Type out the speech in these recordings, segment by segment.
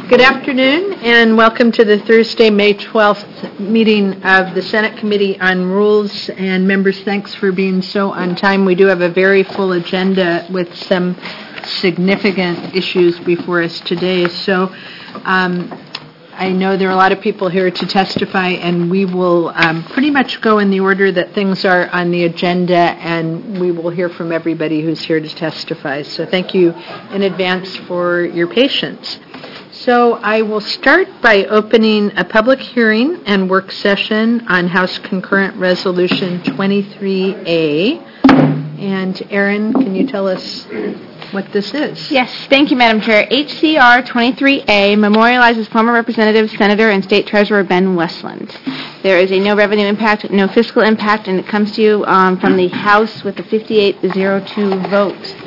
Good afternoon, and welcome to the Thursday, May 12th meeting of the Senate Committee on Rules. And members, thanks for being so on time. We do have a very full agenda with some significant issues before us today. So I know there are a lot of people here to testify, and we will pretty much go in the order that things are on the agenda, and we will hear from everybody who's here to testify. So thank you in advance for your patience. So I will start by opening a public hearing and work session on House Concurrent Resolution 23A. And Erin, can you tell us what this is? Yes, thank you, Madam Chair. HCR 23A memorializes former Representative, Senator, and State Treasurer Ben Westland. There is a no revenue impact, no fiscal impact, and it comes to you from the House with a 58-02 vote.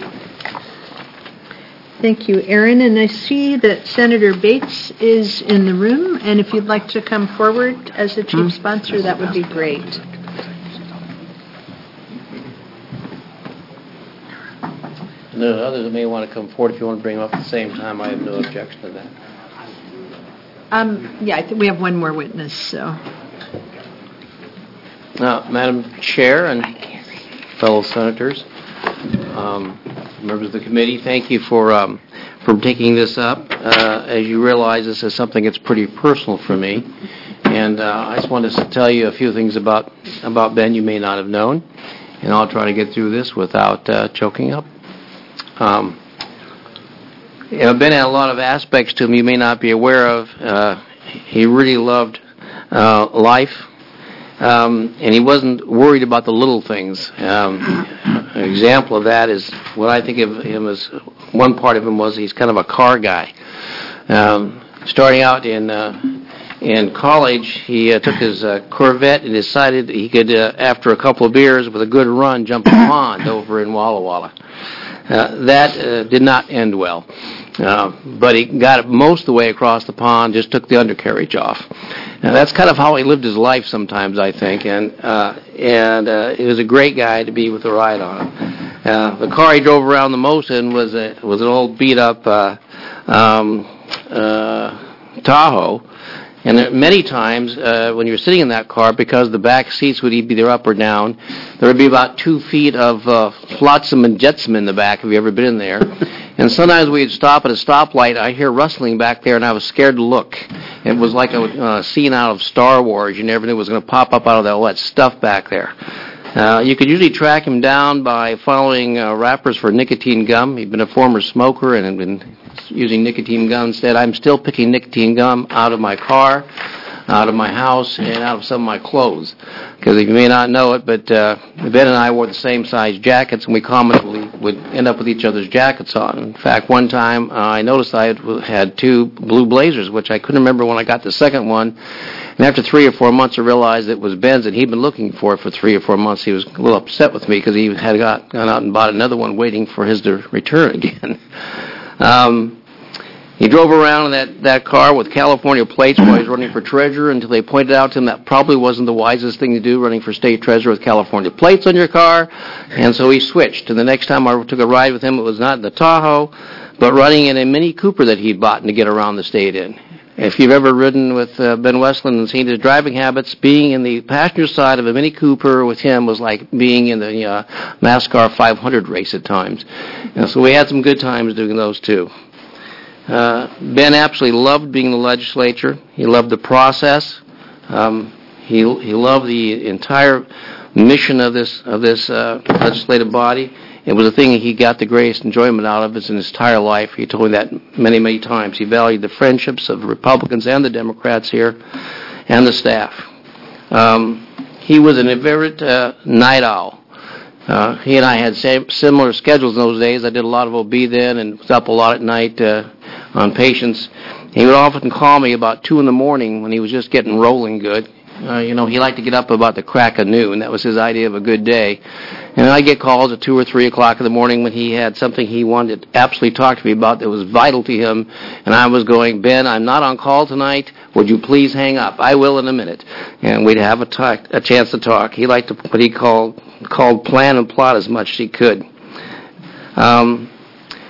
Thank you, Erin. And I see that Senator Bates is in the room, and if you'd like to come forward as the chief sponsor, that would be great. No, others may want to come forward if you want to bring them up at the same time. I have no objection to that. Yeah, I think we have one more witness, so. Madam Chair and fellow senators, members of the committee, thank you for taking this up. As you realize, this is something that's pretty personal for me, and I just wanted to tell you a few things about Ben you may not have known, and I'll try to get through this without choking up. Ben had a lot of aspects to him you may not be aware of. He really loved life. And he wasn't worried about the little things. An example of that is what I think of him as one part of him was he's kind of a car guy. Starting out in college, he took his Corvette and decided he could, after a couple of beers with a good run, jump a pond over in Walla Walla. That did not end well. But he got it most of the way across the pond, just took the undercarriage off. Now, that's kind of how he lived his life sometimes, I think, and he was a great guy to be with a ride on. The car he drove around the most in was an old beat-up Tahoe, and many times when you're sitting in that car, because the back seats would either up or down, there would be about 2 feet of flotsam and jetsam in the back, if you've ever been in there. And sometimes we'd stop at a stoplight, I'd hear rustling back there, and I was scared to look. It was like a scene out of Star Wars. You never knew it was going to pop up out of all that stuff back there. You could usually track him down by following wrappers for nicotine gum. He'd been a former smoker and had been using nicotine gum instead. I'm still picking nicotine gum out of my car, out of my house, and out of some of my clothes. Because you may not know it, but Ben and I wore the same size jackets, and we commonly would end up with each other's jackets on. In fact, one time I noticed I had 2 blue blazers, which I couldn't remember when I got the second one. And after 3 or 4 months, I realized it was Ben's, and he'd been looking for it for 3 or 4 months. He was a little upset with me because he had gone out and bought another one waiting for his to return again. He drove around in that car with California plates while he was running for treasurer until they pointed out to him that probably wasn't the wisest thing to do, running for state treasurer with California plates on your car. And so he switched. And the next time I took a ride with him, it was not in the Tahoe, but running in a Mini Cooper that he'd bought to get around the state in. If you've ever ridden with Ben Westland and seen his driving habits, being in the passenger side of a Mini Cooper with him was like being in the NASCAR 500 race at times. And so we had some good times doing those too. Ben absolutely loved being in the legislature. He loved the process. He loved the entire mission of this legislative body. It was a thing he got the greatest enjoyment out of in his entire life. He told me that many, many times. He valued the friendships of the Republicans and the Democrats here and the staff. He was an avid night owl. He and I had similar schedules in those days. I did a lot of OB then and was up a lot at night on patients. He would often call me about 2 in the morning when he was just getting rolling good. He liked to get up about the crack of noon. That was his idea of a good day. And I'd get calls at 2 or 3 o'clock in the morning when he had something he wanted to absolutely talk to me about that was vital to him. And I was going, Ben, I'm not on call tonight. Would you please hang up? I will in a minute. And we'd have a chance to talk. He liked what he called plan and plot as much as he could.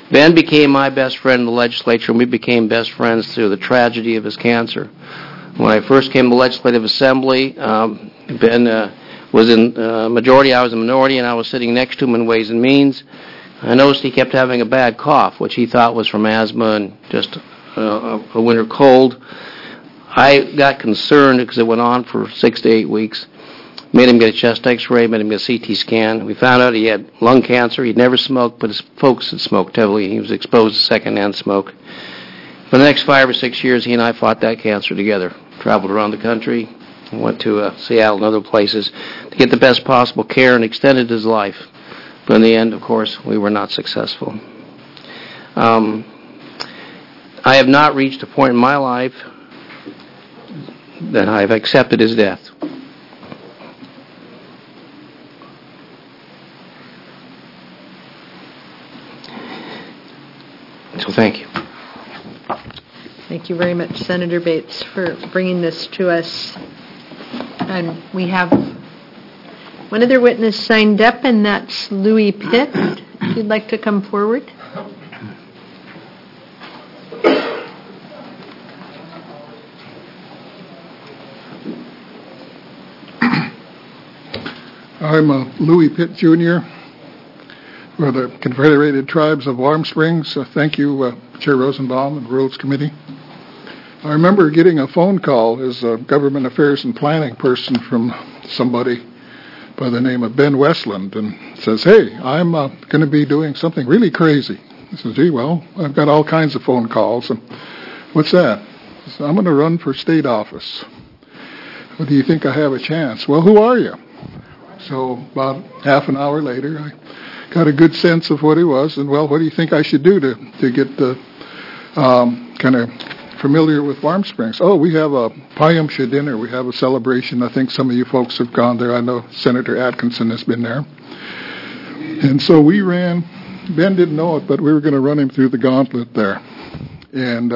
Ben became my best friend in the legislature, and we became best friends through the tragedy of his cancer. When I first came to the Legislative Assembly, Ben was in majority, I was in minority, and I was sitting next to him in Ways and Means. I noticed he kept having a bad cough, which he thought was from asthma and just a winter cold. I got concerned because it went on for 6 to 8 weeks. Made him get a chest x-ray, made him get a CT scan. We found out he had lung cancer. He'd never smoked, but his folks had smoked heavily. He was exposed to secondhand smoke. For the next 5 or 6 years, he and I fought that cancer together. Traveled around the country, went to Seattle and other places to get the best possible care and extended his life. But in the end, of course, we were not successful. I have not reached a point in my life that I have accepted his death. So thank you. Thank you very much, Senator Bates, for bringing this to us. And we have one other witness signed up, and that's Louis Pitt. If you'd like to come forward. I'm Louis Pitt, Jr., for the Confederated Tribes of Warm Springs. Thank you, Chair Rosenbaum and the Rules Committee. I remember getting a phone call as a government affairs and planning person from somebody by the name of Ben Westland, and says, "Hey, I'm going to be doing something really crazy." I said, "Gee, well, I've got all kinds of phone calls, and what's that?" I said, "I'm going to run for state office. Well, do you think I have a chance?" "Well, who are you?" So about half an hour later, I got a good sense of what he was, and, well, what do you think I should do to get the kind of familiar with Warm Springs? "Oh, we have a Payumsha dinner. We have a celebration. I think some of you folks have gone there. I know Senator Atkinson has been there." And so we ran. Ben didn't know it, but we were going to run him through the gauntlet there. And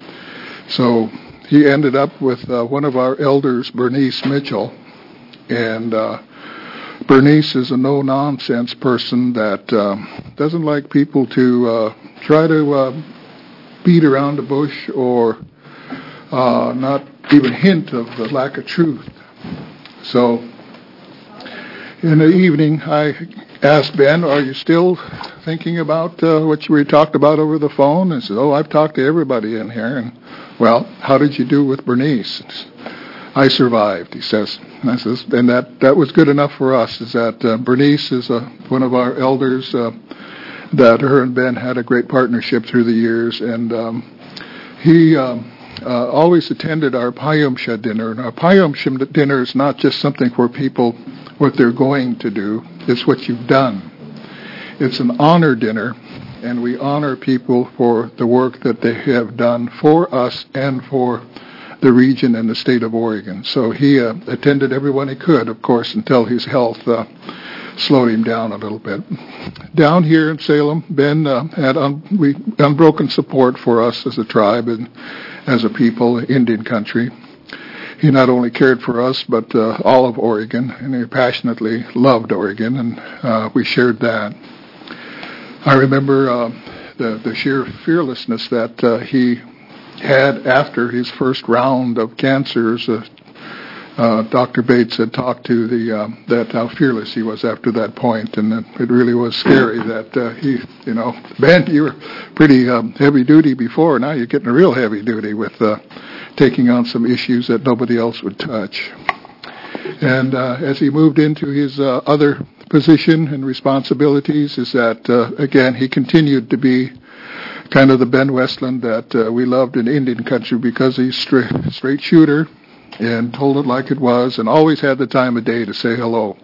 so he ended up with one of our elders, Bernice Mitchell. And Bernice is a no-nonsense person that doesn't like people to try to beat around the bush or not even hint of the lack of truth. So in the evening, I asked Ben, "Are you still thinking about what we talked about over the phone?" And he said, "Oh, I've talked to everybody in here." And, "Well, how did you do with Bernice?" "I survived," he says. And I says, and that was good enough for us, is that Bernice is one of our elders that her and Ben had a great partnership through the years, and he always attended our Payumsha dinner. And our Payumsha dinner is not just something for people, what they're going to do, it's what you've done. It's an honor dinner, and we honor people for the work that they have done for us and for the region and the state of Oregon. So he attended everyone he could, of course, until his health slowed him down a little bit. Down here in Salem, Ben had unbroken support for us as a tribe and as a people, Indian country. He not only cared for us, but all of Oregon, and he passionately loved Oregon, and we shared that. I remember the sheer fearlessness that he had after his first round of cancers. Dr. Bates had talked to that how fearless he was after that point, and it really was scary that Ben, you were pretty heavy duty before. Now you're getting real heavy duty with taking on some issues that nobody else would touch. And as he moved into his other position and responsibilities, is that again he continued to be kind of the Ben Westland that we loved in Indian country, because he's straight shooter and told it like it was, and always had the time of day to say hello.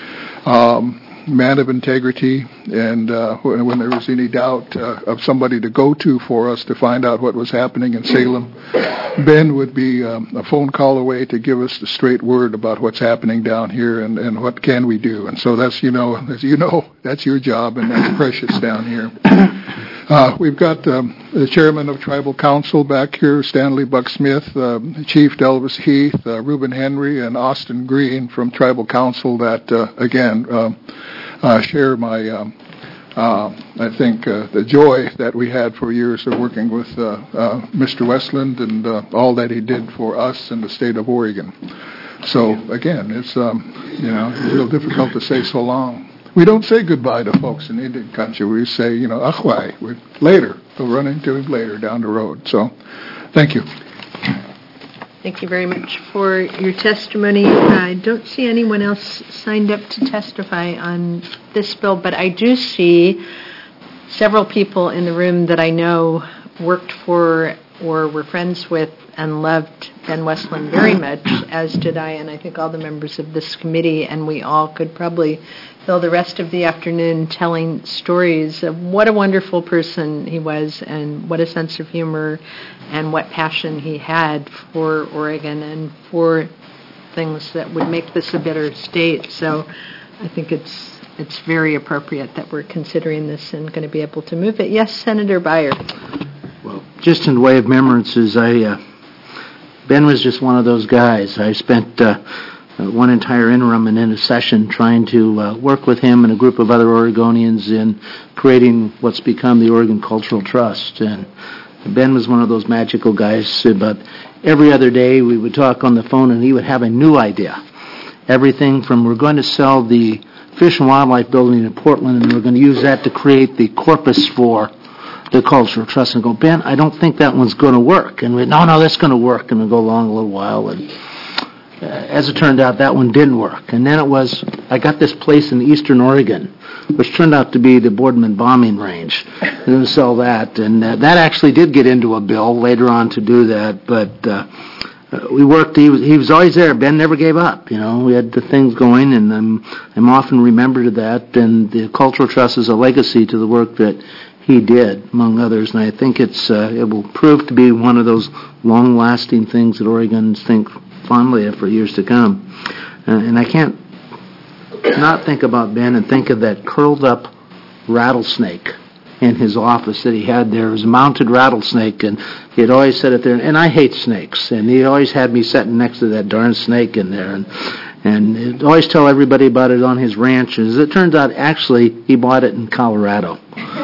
Man of integrity, and when there was any doubt of somebody to go to for us to find out what was happening in Salem, Ben would be a phone call away to give us the straight word about what's happening down here and what can we do. And so that's, as you know, that's your job, and that's precious down here. We've got the chairman of Tribal Council back here, Stanley Buck-Smith, Chief Delvis Heath, Reuben Henry, and Austin Green from Tribal Council that, again, share my I think the joy that we had for years of working with Mr. Westland and all that he did for us in the state of Oregon. So, again, it's, real difficult to say so long. We don't say goodbye to folks in Indian country. We say, achwai, later. We'll run into him later down the road. So, thank you. Thank you very much for your testimony. I don't see anyone else signed up to testify on this bill, but I do see several people in the room that I know worked for or were friends with and loved Ben Westland very much, as did I, and I think all the members of this committee, and we all could probably fill the rest of the afternoon telling stories of what a wonderful person he was and what a sense of humor and what passion he had for Oregon and for things that would make this a better state. So I think it's very appropriate that we're considering this and going to be able to move it. Yes, Senator Byer. Well, just in the way of remembrances, Ben was just one of those guys. I spent one entire interim and in a session trying to work with him and a group of other Oregonians in creating what's become the Oregon Cultural Trust. And Ben was one of those magical guys. About every other day we would talk on the phone and he would have a new idea. Everything from we're going to sell the Fish and Wildlife Building in Portland and we're going to use that to create the corpus for the Cultural Trust, and go, Ben, I don't think that one's going to work. And we, no, that's going to work. And we'll go along a little while. And as it turned out, that one didn't work. And then it was, I got this place in eastern Oregon, which turned out to be the Boardman bombing range. We're going to sell that. And that actually did get into a bill later on to do that. But we worked. He was always there. Ben never gave up. We had the things going, and I'm often remembered of that. And the Cultural Trust is a legacy to the work that he did, among others, and I think it will prove to be one of those long-lasting things that Oregons think fondly of for years to come. And I can't not think about Ben and think of that curled-up rattlesnake in his office that he had there. It was a mounted rattlesnake, and he had always said it there. And I hate snakes, and he always had me sitting next to that darn snake in there. And he'd always tell everybody about it on his ranch. As it turns out, actually, he bought it in Colorado.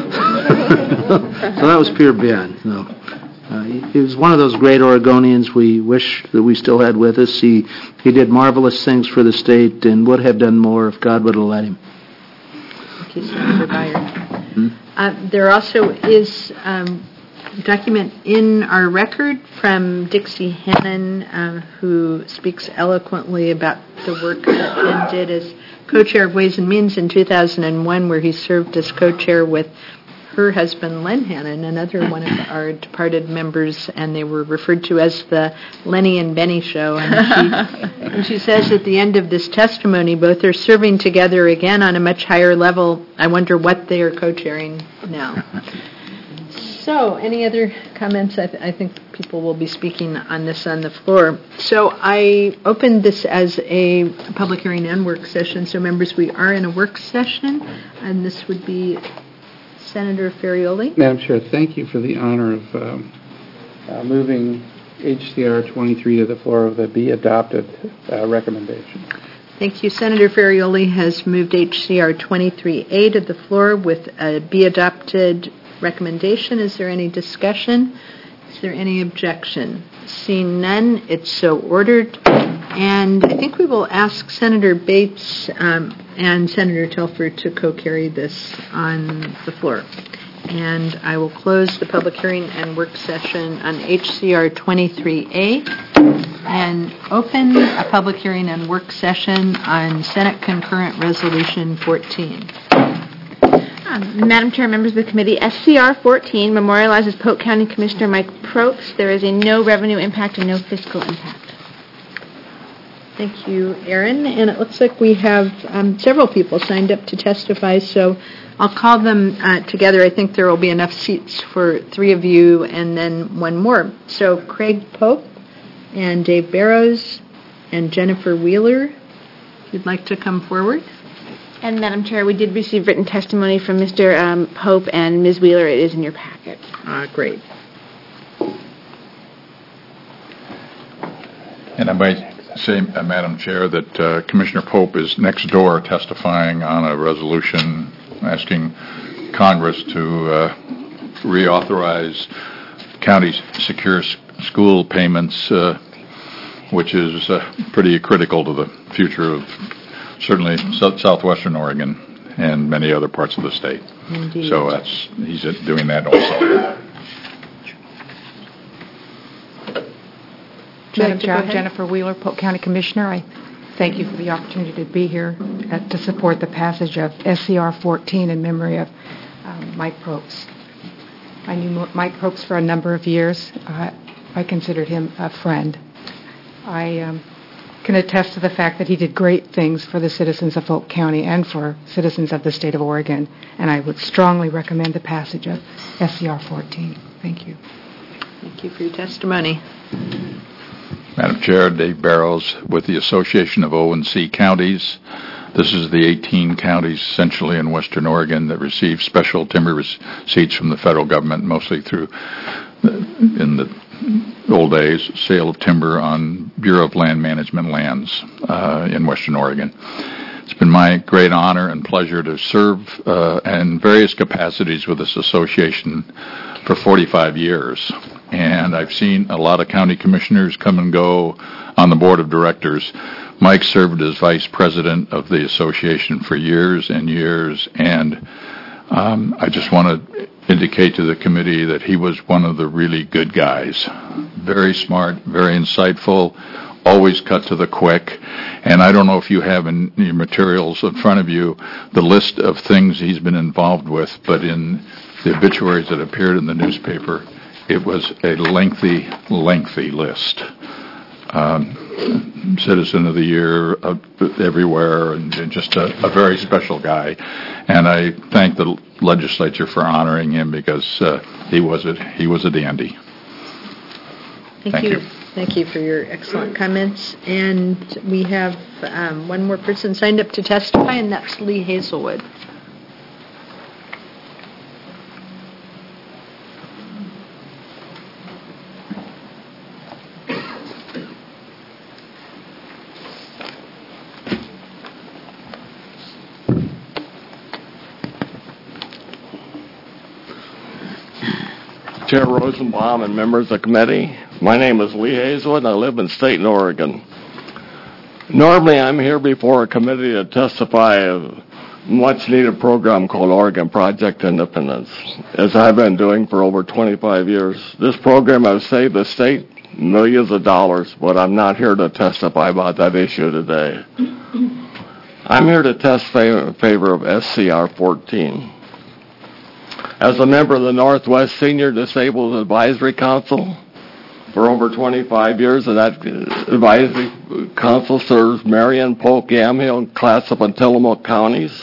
So that was pure Ben. He was one of those great Oregonians we wish that we still had with us. He did marvelous things for the state and would have done more if God would have let him. Thank you, Senator Byer. There also is document in our record from Dixie Hannon, who speaks eloquently about the work that Ben did as co-chair of Ways and Means in 2001, where he served as co-chair with her husband, Len Hannon, another one of our departed members, and they were referred to as the Lenny and Benny Show. And she says at the end of this testimony, both are serving together again on a much higher level. I wonder what they are co-chairing now. So, any other comments? I think people will be speaking on this on the floor. So, I opened this as a public hearing and work session. So, members, we are in a work session, and this would be Senator Ferrioli. Madam Chair, thank you for the honor of moving HCR 23 to the floor of the be adopted recommendation. Thank you. Senator Ferrioli has moved HCR 23A to the floor with a be adopted recommendation. Is there any discussion? Is there any objection? Seeing none, it's so ordered. And I think we will ask Senator Bates and Senator Telford to co-carry this on the floor. And I will close the public hearing and work session on HCR 23A and open a public hearing and work session on Senate Concurrent Resolution 14. Madam Chair, members of the committee, SCR 14 memorializes Polk County Commissioner Mike Probst. There is a no revenue impact and no fiscal impact. Thank you, Erin. And it looks like we have several people signed up to testify, so I'll call them together. I think there will be enough seats for three of you and then one more. So Craig Pope and Dave Barrows and Jennifer Wheeler, if you'd like to come forward. And Madam Chair, we did receive written testimony from Mr. Pope and Ms. Wheeler. It is in your packet. Great. And I might say, Madam Chair, that Commissioner Pope is next door testifying on a resolution asking Congress to reauthorize county secure school payments, which is pretty critical to the future of certainly southwestern Oregon and many other parts of the state. Indeed. So he's doing that also. Madam Chair, Jennifer Wheeler, Polk County Commissioner. I thank you for the opportunity to be here to support the passage of SCR 14 in memory of Mike Probst. I knew Mike Probst for a number of years. I considered him a friend. I can attest to the fact that he did great things for the citizens of Polk County and for citizens of the state of Oregon, and I would strongly recommend the passage of SCR 14. Thank you. Thank you for your testimony. Madam Chair, Dave Barrows with the Association of O&C Counties. This is the 18 counties essentially in western Oregon that receive special timber receipts from the federal government, mostly through, in the old days, sale of timber on Bureau of Land Management lands in western Oregon. It's been my great honor and pleasure to serve in various capacities with this association for 45 years. And I've seen a lot of county commissioners come and go on the board of directors. Mike served as vice president of the association for years and years, and I just want to indicate to the committee that he was one of the really good guys. Very smart, very insightful, always cut to the quick. And I don't know if you have in your materials in front of you the list of things he's been involved with, but in the obituaries that appeared in the newspaper, it was a lengthy list. Citizen of the Year everywhere, and just a very special guy. And I thank the legislature for honoring him because he was a dandy. Thank you. Thank you for your excellent comments. And we have one more person signed up to testify, and that's Lee Hazelwood. Chair Rosenbaum and members of the committee. My name is Lee Hazelwood, and I live in Staten, Oregon. Normally, I'm here before a committee to testify of a much-needed program called Oregon Project Independence, as I've been doing for over 25 years. This program has saved the state millions of dollars, but I'm not here to testify about that issue today. I'm here to testify in favor of SCR 14. As a member of the Northwest Senior Disabled Advisory Council for over 25 years, and that advisory council serves Marion, Polk, Yamhill, and Clatsop, and Tillamook counties.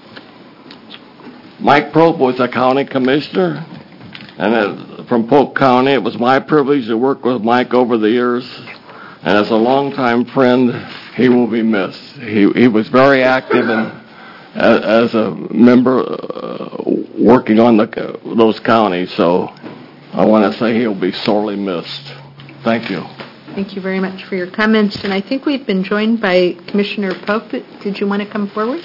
Mike Probst was a county commissioner, and from Polk County, it was my privilege to work with Mike over the years, and as a longtime friend, he will be missed. He was very active as a member working on those counties, so I want to say he'll be sorely missed. Thank you. Thank you very much for your comments. And I think we've been joined by Commissioner Pope. Did you want to come forward?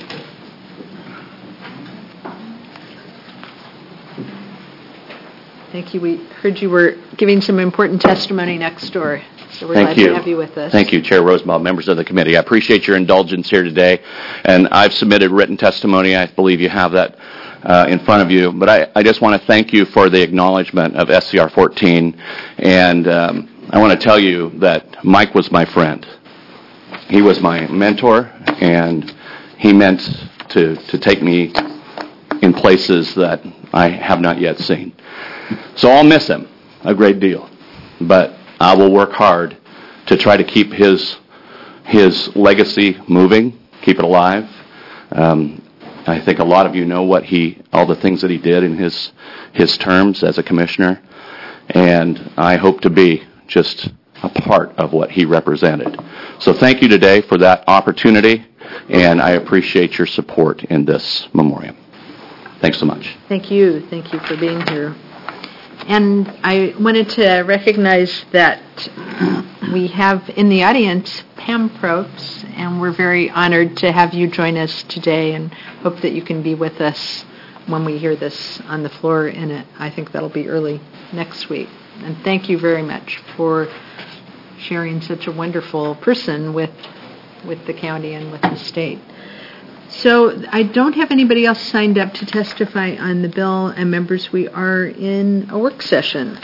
Thank you. We heard you were giving some important testimony next door. So we're glad to have you with us. Thank you, Chair Rosenbaum, members of the committee. I appreciate your indulgence here today. And I've submitted written testimony. I believe you have that in front of you. But I just want to thank you for the acknowledgement of SCR 14. And I want to tell you that Mike was my friend. He was my mentor, and he meant to take me in places that I have not yet seen. So I'll miss him a great deal. But I will work hard to try to keep his legacy moving, keep it alive. I think a lot of you know all the things that he did in his terms as a commissioner, and I hope to be just a part of what he represented. So thank you today for that opportunity, and I appreciate your support in this memoriam. Thanks so much. Thank you. Thank you for being here. And I wanted to recognize that we have in the audience Pam Probst, and we're very honored to have you join us today and hope that you can be with us when we hear this on the floor, and I think that'll be early next week. And thank you very much for sharing such a wonderful person with the county and with the state. So I don't have anybody else signed up to testify on the bill, and members, we are in a work session.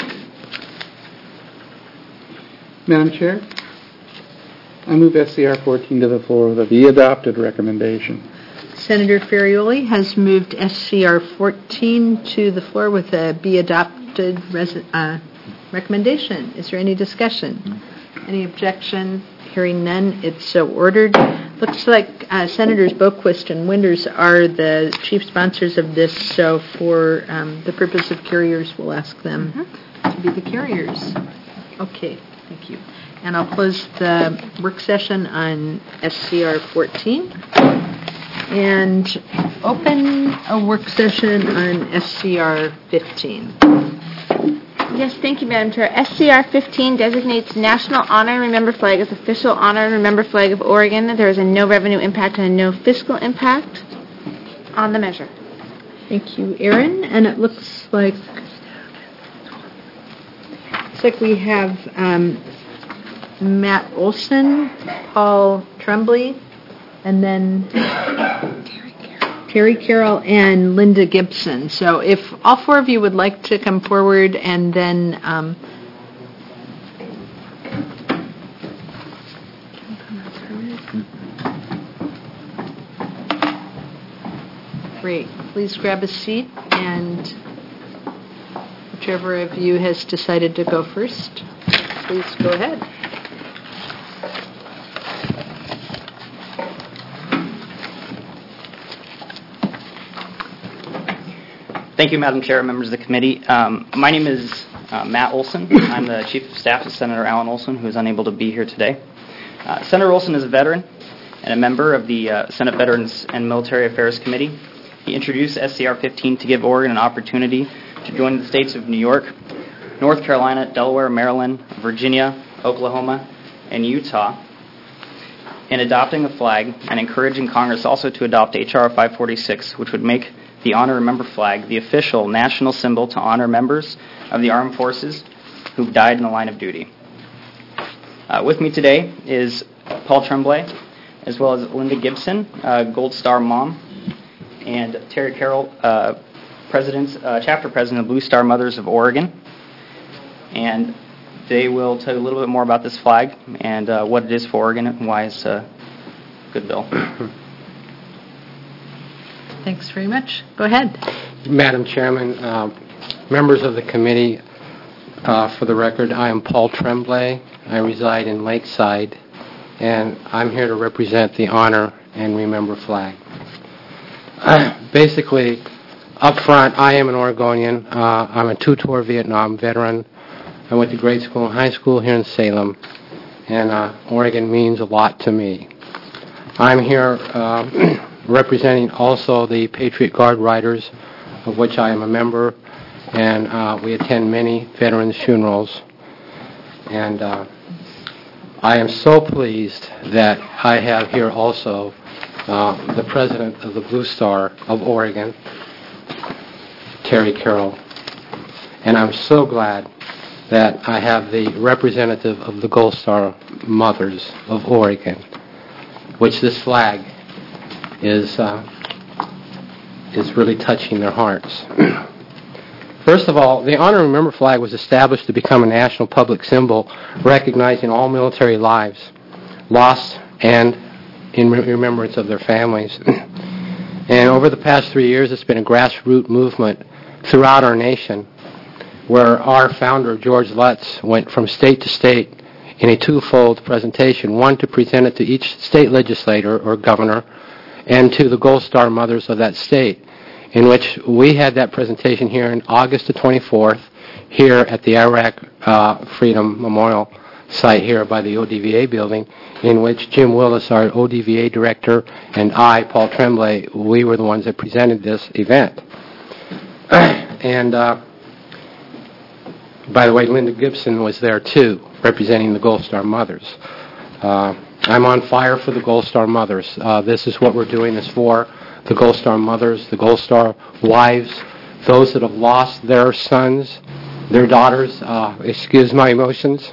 Madam Chair, I move SCR 14 to the floor with the adopted recommendation. Senator Ferrioli has moved SCR 14 to the floor with a be adopted recommendation. Is there any discussion? Any objection? Hearing none, it's so ordered. Looks like Senators Boquist and Winters are the chief sponsors of this, so for the purpose of carriers, we'll ask them to be the carriers. Okay, thank you. And I'll close the work session on SCR 14 and open a work session on SCR 15. Yes, thank you, Madam Chair. SCR 15 designates National Honor and Remember Flag as official Honor and Remember Flag of Oregon. There is a no revenue impact and a no fiscal impact on the measure. Thank you, Erin. And it looks like we have Matt Olson, Paul Tremblay, and then Terry Carroll and Linda Gibson. So if all four of you would like to come forward, and then great, please grab a seat, and whichever of you has decided to go first, please go ahead. Thank you, Madam Chair, members of the committee. My name is Matt Olson. I'm the Chief of Staff of Senator Alan Olson, who is unable to be here today. Senator Olson is a veteran and a member of the Senate Veterans and Military Affairs Committee. He introduced SCR 15 to give Oregon an opportunity to join the states of New York, North Carolina, Delaware, Maryland, Virginia, Oklahoma, and Utah in adopting the flag, and encouraging Congress also to adopt H.R. 546, which would make the Honor Remember flag the official national symbol to honor members of the armed forces who've died in the line of duty. With me today is Paul Tremblay, as well as Linda Gibson, Gold Star mom, and Terry Carroll, chapter president of Blue Star Mothers of Oregon. And they will tell you a little bit more about this flag and what it is for Oregon and why it's a good bill. Thanks very much. Go ahead. Madam Chairman, members of the committee, for the record, I am Paul Tremblay. I reside in Lakeside, and I'm here to represent the Honor and Remember flag. Basically, up front, I am an Oregonian. I'm a two-tour Vietnam veteran. I went to grade school and high school here in Salem, and Oregon means a lot to me. I'm here representing also the Patriot Guard Riders, of which I am a member, and we attend many veterans' funerals. And I am so pleased that I have here also the president of the Blue Star of Oregon, Terry Carroll. And I'm so glad that I have the representative of the Gold Star Mothers of Oregon, which this flag is really touching their hearts. First of all, the Honor and Remember flag was established to become a national public symbol recognizing all military lives lost and in remembrance of their families. And over the past 3 years, it's been a grassroots movement throughout our nation where our founder, George Lutz, went from state to state in a twofold presentation, one to present it to each state legislator or governor and to the Gold Star Mothers of that state, in which we had that presentation here on August the 24th, here at the Iraq Freedom Memorial site here by the ODVA building, in which Jim Willis, our ODVA director, and I, Paul Tremblay, we were the ones that presented this event. And by the way, Linda Gibson was there too, representing the Gold Star Mothers. I'm on fire for the Gold Star Mothers. This is what we're doing this for. the Gold Star mothers, the Gold Star wives, those that have lost their sons, their daughters. Excuse my emotions.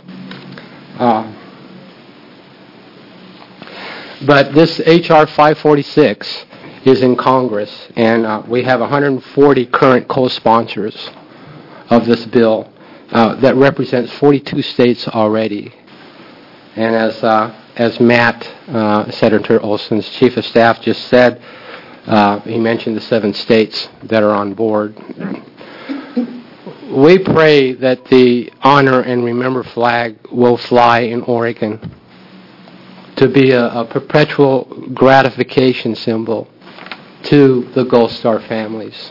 But this H.R. 546 is in Congress, and we have 140 current co-sponsors of this bill that represents 42 states already. And as Matt, Senator Olson's chief of staff, just said, he mentioned the 7 states that are on board. We pray that the Honor and Remember flag will fly in Oregon to be a perpetual gratification symbol to the Gold Star families.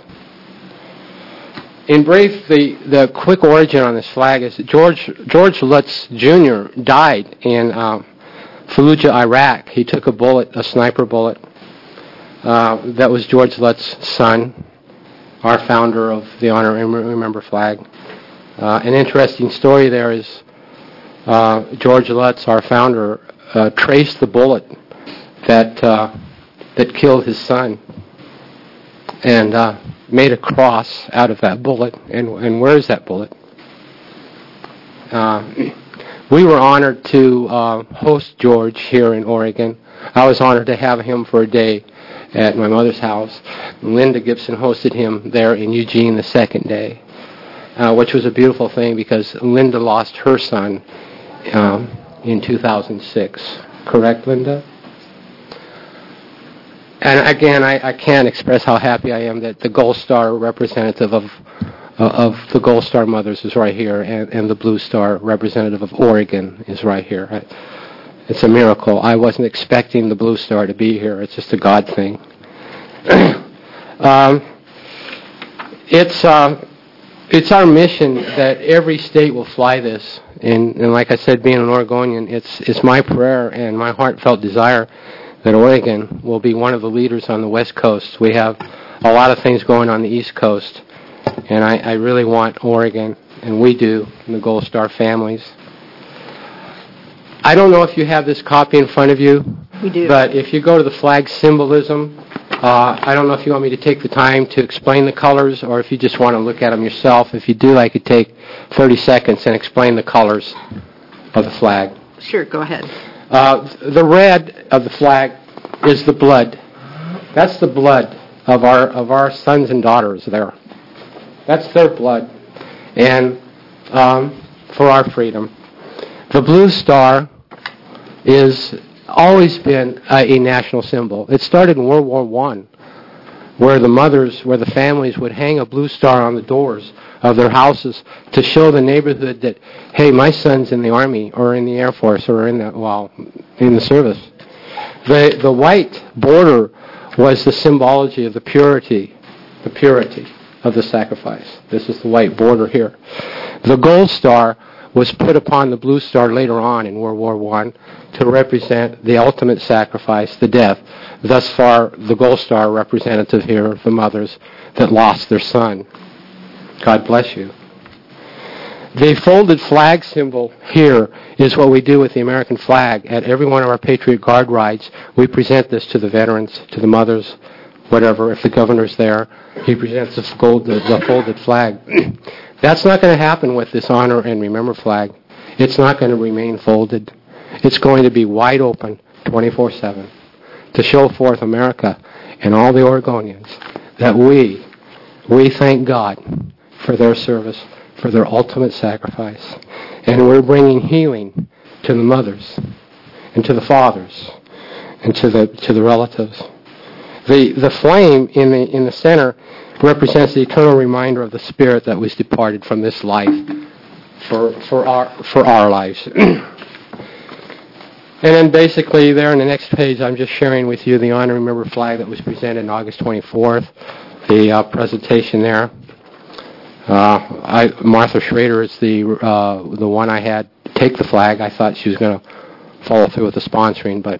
In brief, the quick origin on this flag is that George Lutz Jr. died in Fallujah, Iraq. He took a sniper bullet. That was George Lutz's son, our founder of the Honor and Remember flag. An interesting story there is George Lutz, our founder, traced the bullet that killed his son and made a cross out of that bullet. And where is that bullet? We were honored to host George here in Oregon. I was honored to have him for a day at my mother's house. Linda Gibson hosted him there in Eugene the second day, which was a beautiful thing because Linda lost her son in 2006. Correct, Linda? And again, I can't express how happy I am that the Gold Star representative of the Gold Star mothers is right here, and the Blue Star representative of Oregon is right here. It's a miracle. I wasn't expecting the Blue Star to be here. It's just a God thing. It's our mission that every state will fly this. And like I said, being an Oregonian, it's my prayer and my heartfelt desire that Oregon will be one of the leaders on the West Coast. We have a lot of things going on the East Coast, and I really want Oregon, and we do, and the Gold Star families. I don't know if you have this copy in front of you. We do. But if you go to the flag symbolism, I don't know if you want me to take the time to explain the colors or if you just want to look at them yourself. If you do, I could take 30 seconds and explain the colors of the flag. Sure, go ahead. The red of the flag is the blood. That's the blood of our sons and daughters there. That's their blood. And for our freedom. The blue star is always been a national symbol. It started in World War I, where the families would hang a blue star on the doors of their houses to show the neighborhood that, hey, my son's in the Army or in the Air Force or in the service. The white border was the symbology of the purity of the sacrifice. This is the white border here. The gold star was put upon the blue star later on in World War I to represent the ultimate sacrifice, the death. Thus far, the gold star representative here of the mothers that lost their son. God bless you. The folded flag symbol here is what we do with the American flag. At every one of our Patriot Guard rides, we present this to the veterans, to the mothers, whatever. If the governor's there, he presents the folded flag. That's not going to happen with this Honor and Remember flag. It's not going to remain folded. It's going to be wide open 24/7 to show forth America and all the Oregonians that we thank God for their service, for their ultimate sacrifice. And we're bringing healing to the mothers and to the fathers and to the relatives. The flame in the center represents the eternal reminder of the spirit that was departed from this life for our lives. And then basically there in the next page, I'm just sharing with you the Honor and Remember flag that was presented on August 24th, the presentation there. Martha Schrader is the one I had take the flag. I thought she was going to follow through with the sponsoring, but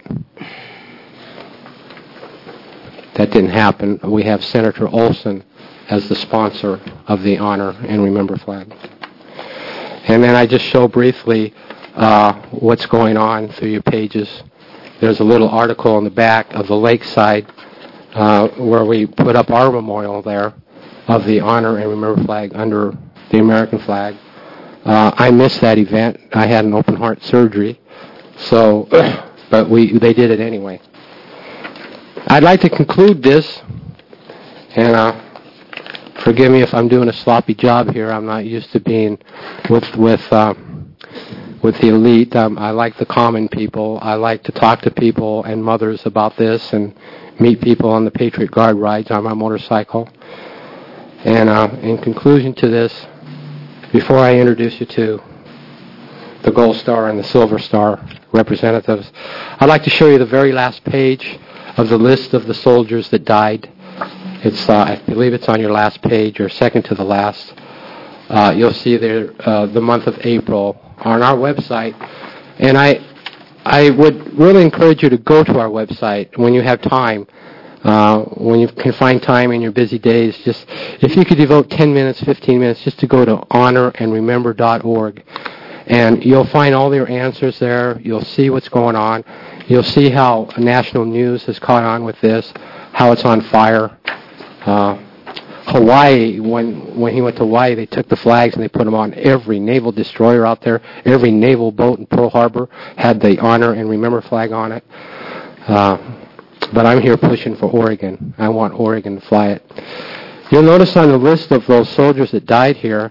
that didn't happen. We have Senator Olson as the sponsor of the Honor and Remember flag. And then I just show briefly what's going on through your pages. There's a little article on the back of the Lakeside where we put up our memorial there of the Honor and Remember flag under the American flag. I missed that event. I had an open heart surgery, so but they did it anyway. I'd like to conclude this, and forgive me if I'm doing a sloppy job here. I'm not used to being with the elite. I like the common people. I like to talk to people and mothers about this and meet people on the Patriot Guard rides on my motorcycle. And in conclusion to this, before I introduce you to the Gold Star and the Silver Star representatives, I'd like to show you the very last page of the list of the soldiers that died. It's I believe it's on your last page or second to the last. You'll see there the month of April on our website. And I would really encourage you to go to our website when you have time. When you can find time in your busy days, just if you could devote 10 minutes, 15 minutes, just to go to honorandremember.org, and you'll find all your answers there. You'll see what's going on. You'll see how national news has caught on with this, how it's on fire. Hawaii, when he went to Hawaii, they took the flags and they put them on every naval destroyer out there. Every naval boat in Pearl Harbor had the Honor and Remember flag on it. But I'm here pushing for Oregon. I want Oregon to fly it. You'll notice on the list of those soldiers that died here,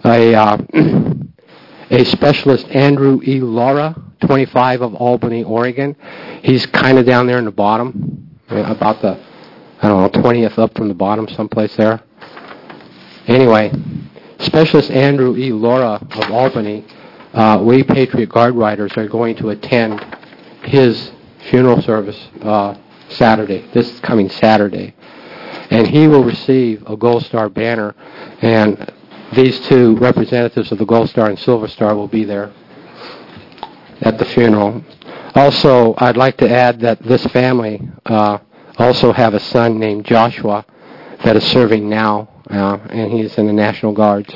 a specialist, Andrew E. Laura, 25 of Albany, Oregon. He's kind of down there in the bottom, about the, 20th up from the bottom, someplace there. Anyway, Specialist Andrew E. Laura of Albany, we Patriot Guard riders are going to attend his funeral service this coming Saturday. And he will receive a Gold Star banner, and these two representatives of the Gold Star and Silver Star will be there at the funeral. Also, I'd like to add that this family also have a son named Joshua that is serving now, and he's in the National Guards.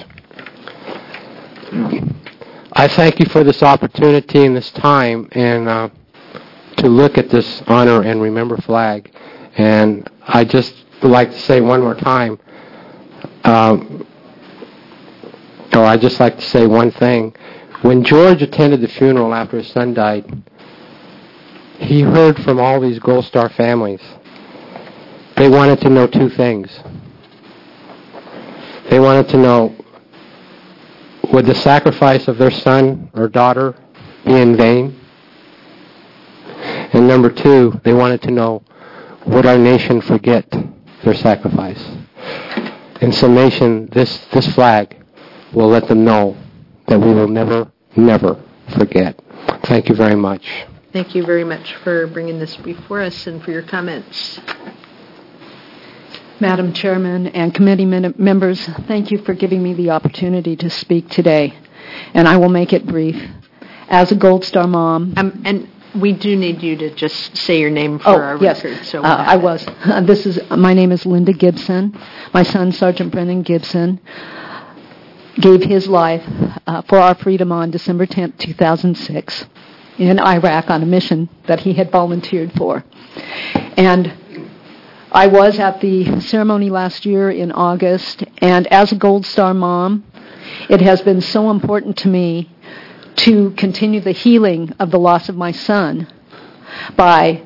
I thank you for this opportunity and this time, and to look at this Honor and Remember flag. And I just would like to say one more time, I'd just like to say one thing. When George attended the funeral after his son died, he heard from all these Gold Star families. They wanted to know two things. They wanted to know, would the sacrifice of their son or daughter be in vain? And number two, they wanted to know, would our nation forget their sacrifice? In summation, this flag will let them know that we will never, never forget. Thank you very much. Thank you very much for bringing this before us and for your comments. Madam Chairman and committee members, thank you for giving me the opportunity to speak today. And I will make it brief. As a Gold Star mom... and we do need you to just say your name for our record. So I was. My name is Linda Gibson. My son, Sergeant Brennan Gibson, gave his life for our freedom on December 10th, 2006 in Iraq on a mission that he had volunteered for. And I was at the ceremony last year in August, and as a Gold Star mom, it has been so important to me to continue the healing of the loss of my son by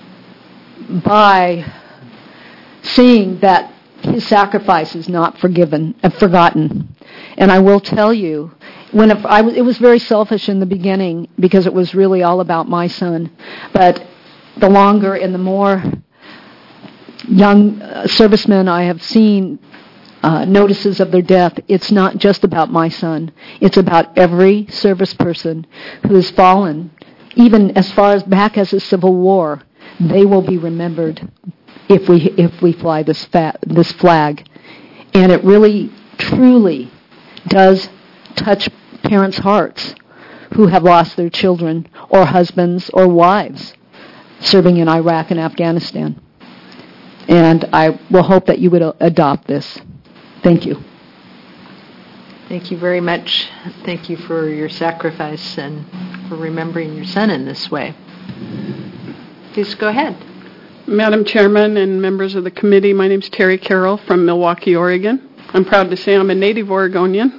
seeing that his sacrifice is not forgotten. And I will tell you, it was very selfish in the beginning because it was really all about my son. But the longer and the more young servicemen I have seen notices of their death, it's not just about my son. It's about every service person who has fallen, even as far as back as the Civil War. They will be remembered if we fly this flag. And it really, truly does touch parents' hearts who have lost their children or husbands or wives serving in Iraq and Afghanistan. And I will hope that you would adopt this. Thank you. Thank you very much. Thank you for your sacrifice and for remembering your son in this way. Please go ahead. Madam Chairman and members of the committee, my name is Terry Carroll from Milwaukee, Oregon. I'm proud to say I'm a native Oregonian.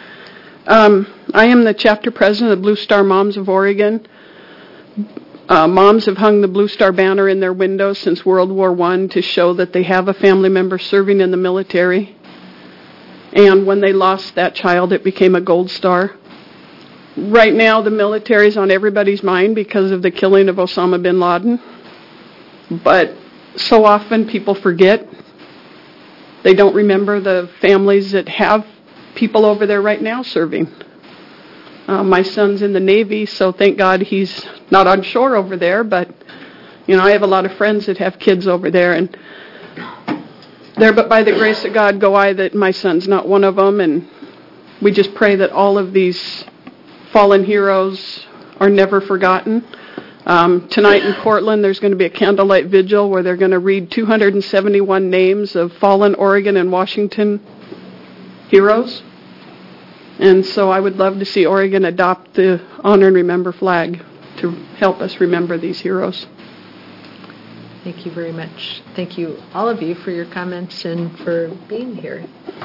I am the chapter president of Blue Star Moms of Oregon. Moms have hung the Blue Star banner in their windows since World War I to show that they have a family member serving in the military. And when they lost that child, it became a gold star. Right now, the military is on everybody's mind because of the killing of Osama bin Laden. But so often people forget. They don't remember the families that have people over there right now serving. My son's in the Navy, so thank God he's not on shore over there. But, I have a lot of friends that have kids over there. And there, but by the grace of God go I that my son's not one of them. And we just pray that all of these fallen heroes are never forgotten. Tonight in Portland, there's going to be a candlelight vigil where they're going to read 271 names of fallen Oregon and Washington heroes. And so I would love to see Oregon adopt the Honor and Remember flag to help us remember these heroes. Thank you very much. Thank you, all of you, for your comments and for being here.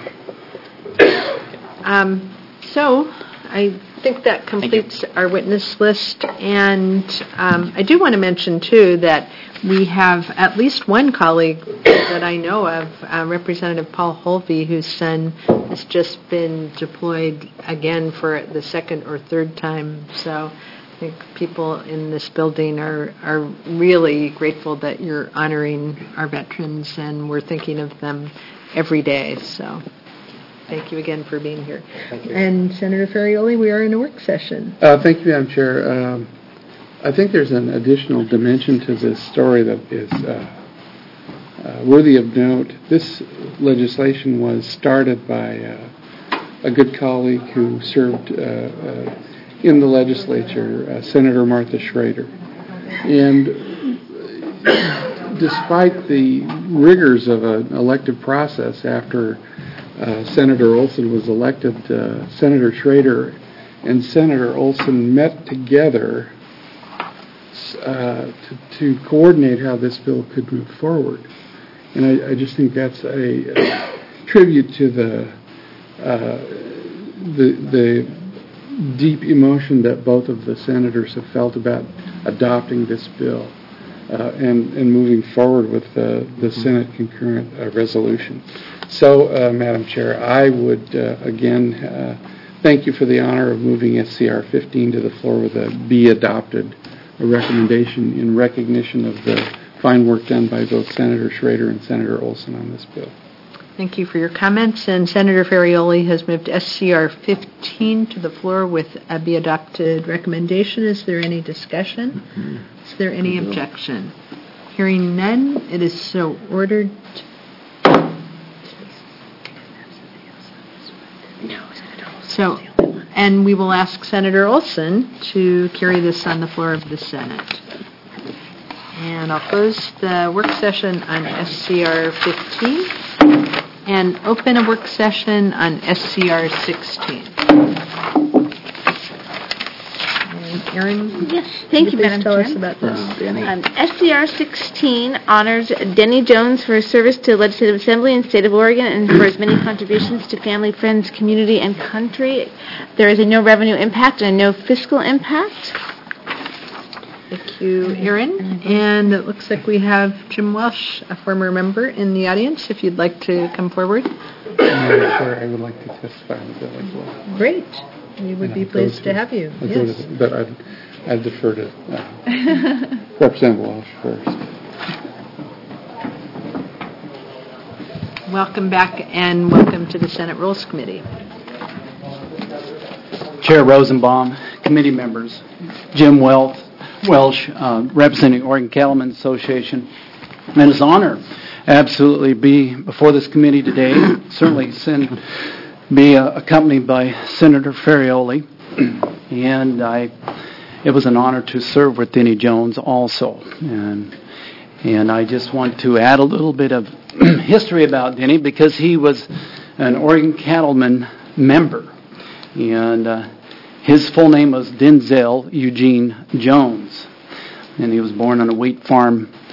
So I think that completes our witness list. And I do want to mention, too, that we have at least one colleague that I know of, Representative Paul Holvey, whose son has just been deployed again for the second or third time. So I think people in this building are really grateful that you're honoring our veterans, and we're thinking of them every day. So thank you again for being here. Thank you. And Senator Ferrioli, we are in a work session. Thank you, Madam Chair. I think there's an additional dimension to this story that is worthy of note. This legislation was started by a good colleague who served in the legislature, Senator Martha Schrader. And despite the rigors of an elective process after Senator Olson was elected, Senator Schrader and Senator Olson met together to coordinate how this bill could move forward. And I just think that's a tribute to the deep emotion that both of the senators have felt about adopting this bill and moving forward with the Senate concurrent resolution. So, Madam Chair, I would again thank you for the honor of moving SCR 15 to the floor with a be adopted recommendation in recognition of the fine work done by both Senator Schrader and Senator Olson on this bill. Thank you for your comments. And Senator Ferrioli has moved SCR 15 to the floor with a be adopted recommendation. Is there any discussion? Is there any objection? Hearing none, it is so ordered. So, and we will ask Senator Olson to carry this on the floor of the Senate. And I'll close the work session on SCR 15 and open a work session on SCR 16. And Erin? Yes, thank you, Madam Chair. Please tell us about this. SCR 16 honors Denny Jones for his service to the Legislative Assembly in the State of Oregon and for his many contributions to family, friends, community, and country. There is a no revenue impact and a no fiscal impact. Thank you, Erin. And it looks like we have Jim Welsh, a former member, in the audience, if you'd like to come forward. Madam Chair, I would like to testify on the bill as well. Great. We would be pleased to have you. Yes. But I'd defer to Representative Welsh first. Welcome back and welcome to the Senate Rules Committee. Chair Rosenbaum, committee members, Jim Welsh, representing Oregon Cattlemen's Association. And it's an honor absolutely be before this committee today, certainly be accompanied by Senator Ferrioli, and it was an honor to serve with Denny Jones also. And I just want to add a little bit of history about Denny because he was an Oregon Cattleman member, and his full name was Denzel Eugene Jones, and he was born on a wheat farm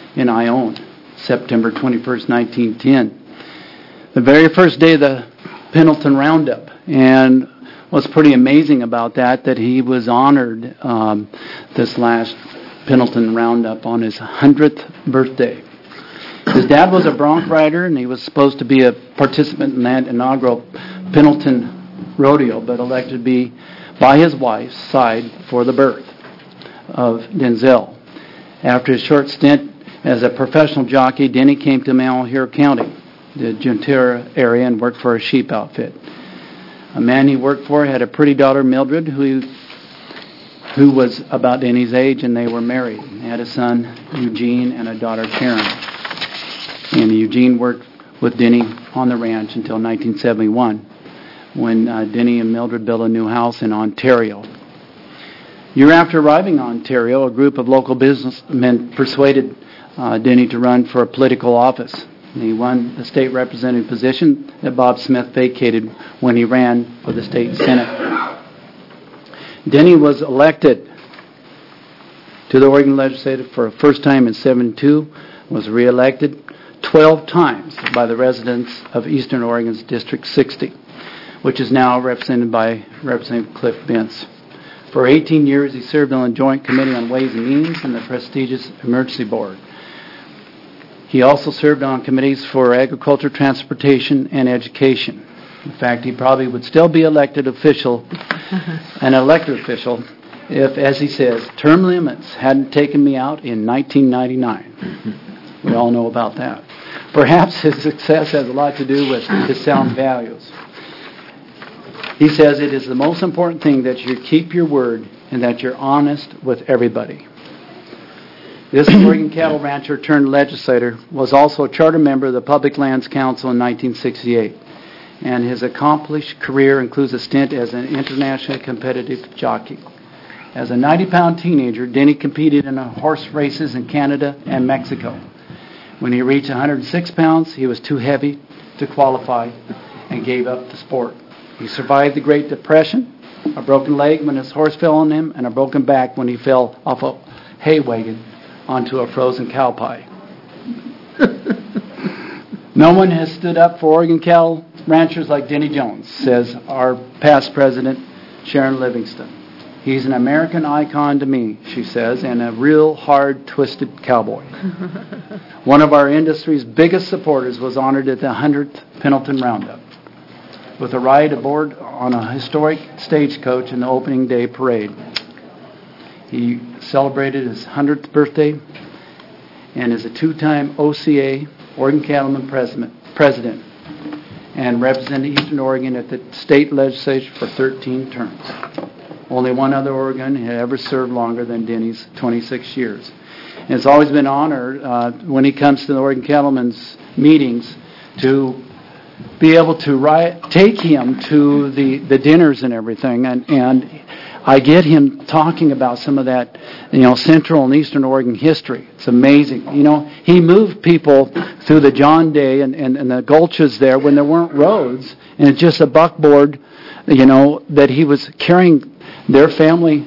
in Ione, September 21st, 1910. The very first day of the Pendleton Roundup. And what's pretty amazing about that he was honored this last Pendleton Roundup on his 100th birthday. His dad was a bronc rider, and he was supposed to be a participant in that inaugural Pendleton Rodeo, but elected to be by his wife's side for the birth of Denzel. After his short stint as a professional jockey, Denny came to Malheur County, the Ventura area, and worked for a sheep outfit. A man he worked for had a pretty daughter, Mildred, who was about Denny's age, and they were married. They had a son, Eugene, and a daughter, Karen. And Eugene worked with Denny on the ranch until 1971, when Denny and Mildred built a new house in Ontario. Year after arriving in Ontario, a group of local businessmen persuaded Denny to run for a political office. And he won the state representative position that Bob Smith vacated when he ran for the state senate. Denny was elected to the Oregon legislature for the first time in 1972, was reelected 12 times by the residents of Eastern Oregon's District 60, which is now represented by Representative Cliff Bentz. For 18 years, he served on the Joint Committee on Ways and Means and the prestigious Emergency Board. He also served on committees for agriculture, transportation, and education. In fact, he probably would still be an elected official, if, as he says, term limits hadn't taken me out in 1999. We all know about that. Perhaps his success has a lot to do with his sound values. He says it is the most important thing that you keep your word and that you're honest with everybody. This Oregon cattle rancher turned legislator was also a charter member of the Public Lands Council in 1968. And his accomplished career includes a stint as an internationally competitive jockey. As a 90-pound teenager, Denny competed in horse races in Canada and Mexico. When he reached 106 pounds, he was too heavy to qualify and gave up the sport. He survived the Great Depression, a broken leg when his horse fell on him, and a broken back when he fell off a hay wagon onto a frozen cow pie. No one has stood up for Oregon cattle ranchers like Denny Jones, says our past president, Sharon Livingston. He's an American icon to me, she says, and a real hard, twisted cowboy. One of our industry's biggest supporters was honored at the 100th Pendleton Roundup with a ride aboard on a historic stagecoach in the opening day parade. He celebrated his 100th birthday and is a two-time OCA, Oregon Cattlemen president, and represented Eastern Oregon at the state legislature for 13 terms. Only one other Oregon had ever served longer than Denny's 26 years. And it's always been an honor when he comes to the Oregon Cattlemen's meetings to be able to take him to the dinners and everything. And I get him talking about some of that, Central and Eastern Oregon history. It's amazing. He moved people through the John Day and the gulches there when there weren't roads, and it's just a buckboard, that he was carrying their family,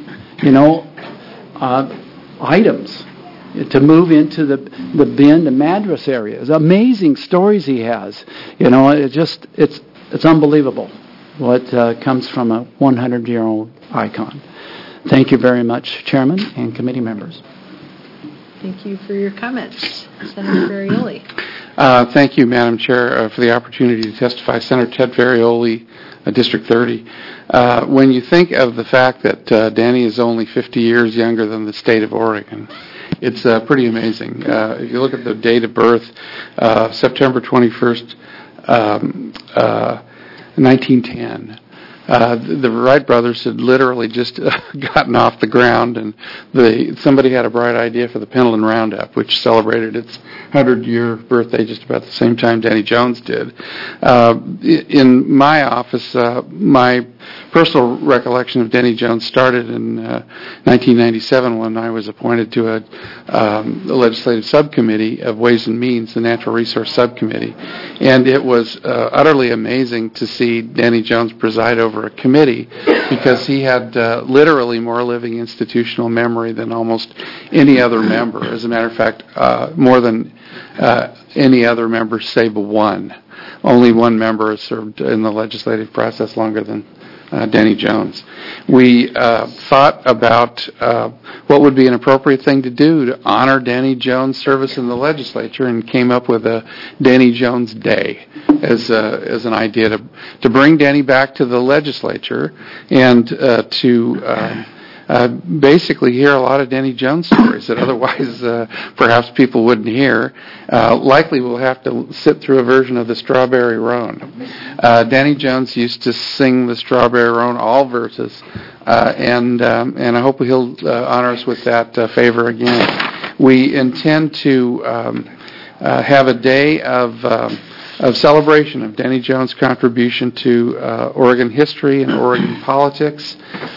items to move into the Bend and Madras areas. Amazing stories he has. It's unbelievable what comes from a 100-year-old icon. Thank you very much, Chairman and committee members. Thank you for your comments. Senator Varioli. Thank you, Madam Chair, for the opportunity to testify. Senator Ted Varioli, District 30. When you think of the fact that Danny is only 50 years younger than the state of Oregon, it's pretty amazing. If you look at the date of birth, September 21st, 1910. The Wright brothers had literally just gotten off the ground, and somebody had a bright idea for the Pendleton Roundup, which celebrated its 100-year birthday just about the same time Danny Jones did. In my office, my personal recollection of Denny Jones started in 1997 when I was appointed to the legislative subcommittee of Ways and Means, the Natural Resource Subcommittee. And it was utterly amazing to see Denny Jones preside over a committee because he had literally more living institutional memory than almost any other member. As a matter of fact, more than any other member save one. Only one member has served in the legislative process longer than Denny Jones. We thought about what would be an appropriate thing to do to honor Denny Jones' service in the legislature and came up with a Denny Jones Day as an idea to bring Denny back to the legislature and to basically hear a lot of Denny Jones stories that otherwise perhaps people wouldn't hear. Likely we'll have to sit through a version of the Strawberry Roan. Denny Jones used to sing the Strawberry Roan, all verses, and I hope he'll honor us with that favor again. We intend to have a day of celebration of Denny Jones' contribution to Oregon history and Oregon politics,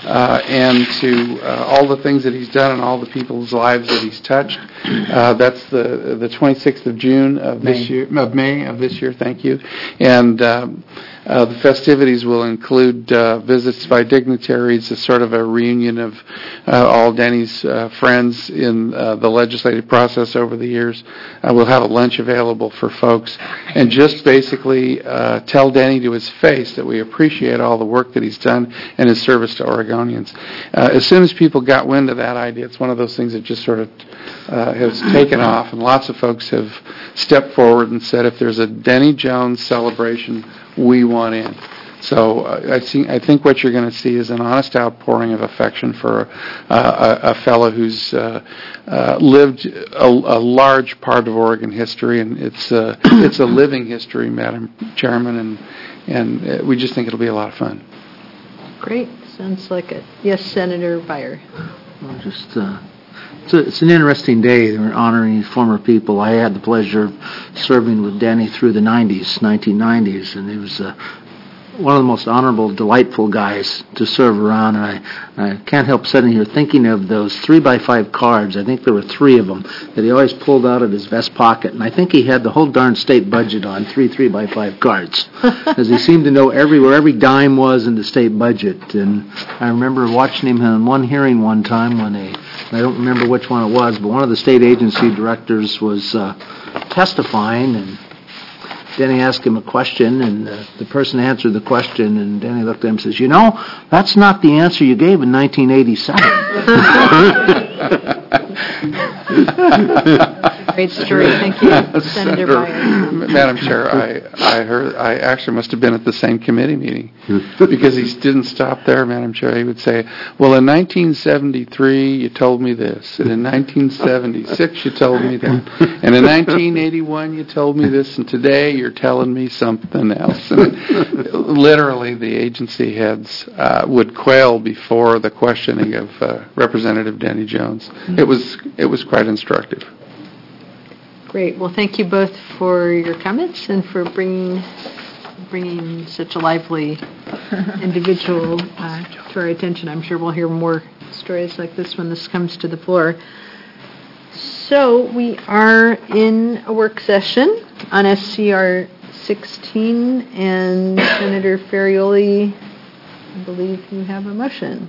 and to all the things that he's done and all the people's lives that he's touched. That's the 26th of June of May of this year. Thank you. And the festivities will include visits by dignitaries, a sort of a reunion of all Denny's friends in the legislative process over the years. We'll have a lunch available for folks, and just basically tell Denny to his face that we appreciate all the work that he's done and his service to Oregonians. As soon as people got wind of that idea, it's one of those things that just sort of has taken off, and lots of folks have stepped forward and said, if there's a Denny Jones celebration, we want in. So I think what you're going to see is an honest outpouring of affection for a fellow who's lived a large part of Oregon history, and it's a living history, Madam Chairman, and we just think it'll be a lot of fun. Great. Sounds like it. Yes, Senator Beyer. Well, it's an interesting day. We're honoring former people. I had the pleasure of serving with Denny through the 1990s, and he was one of the most honorable, delightful guys to serve around. And I can't help sitting here thinking of those 3x5 cards. I think there were 3 of them that he always pulled out of his vest pocket. And I think he had the whole darn state budget on 3x5 cards, because he seemed to know where every dime was in the state budget. And I remember watching him in one hearing one time when I don't remember which one it was, but one of the state agency directors was testifying, and Denny asked him a question, and the person answered the question, and Denny looked at him and says, that's not the answer you gave in 1987. Great story. Thank you, Senator Beyer. Madam Chair, I actually must have been at the same committee meeting, because he didn't stop there, Madam Chair. He would say, well, in 1973 you told me this, and in 1976 you told me that, and in 1981 you told me this, and today you're telling me something else. And literally the agency heads would quail before the questioning of Representative Denny Jones. It was quite instructive. Great. Well, thank you both for your comments and for bringing such a lively individual to our attention. I'm sure we'll hear more stories like this when this comes to the floor. So we are in a work session on SCR 16, and Senator Ferrioli, I believe you have a motion.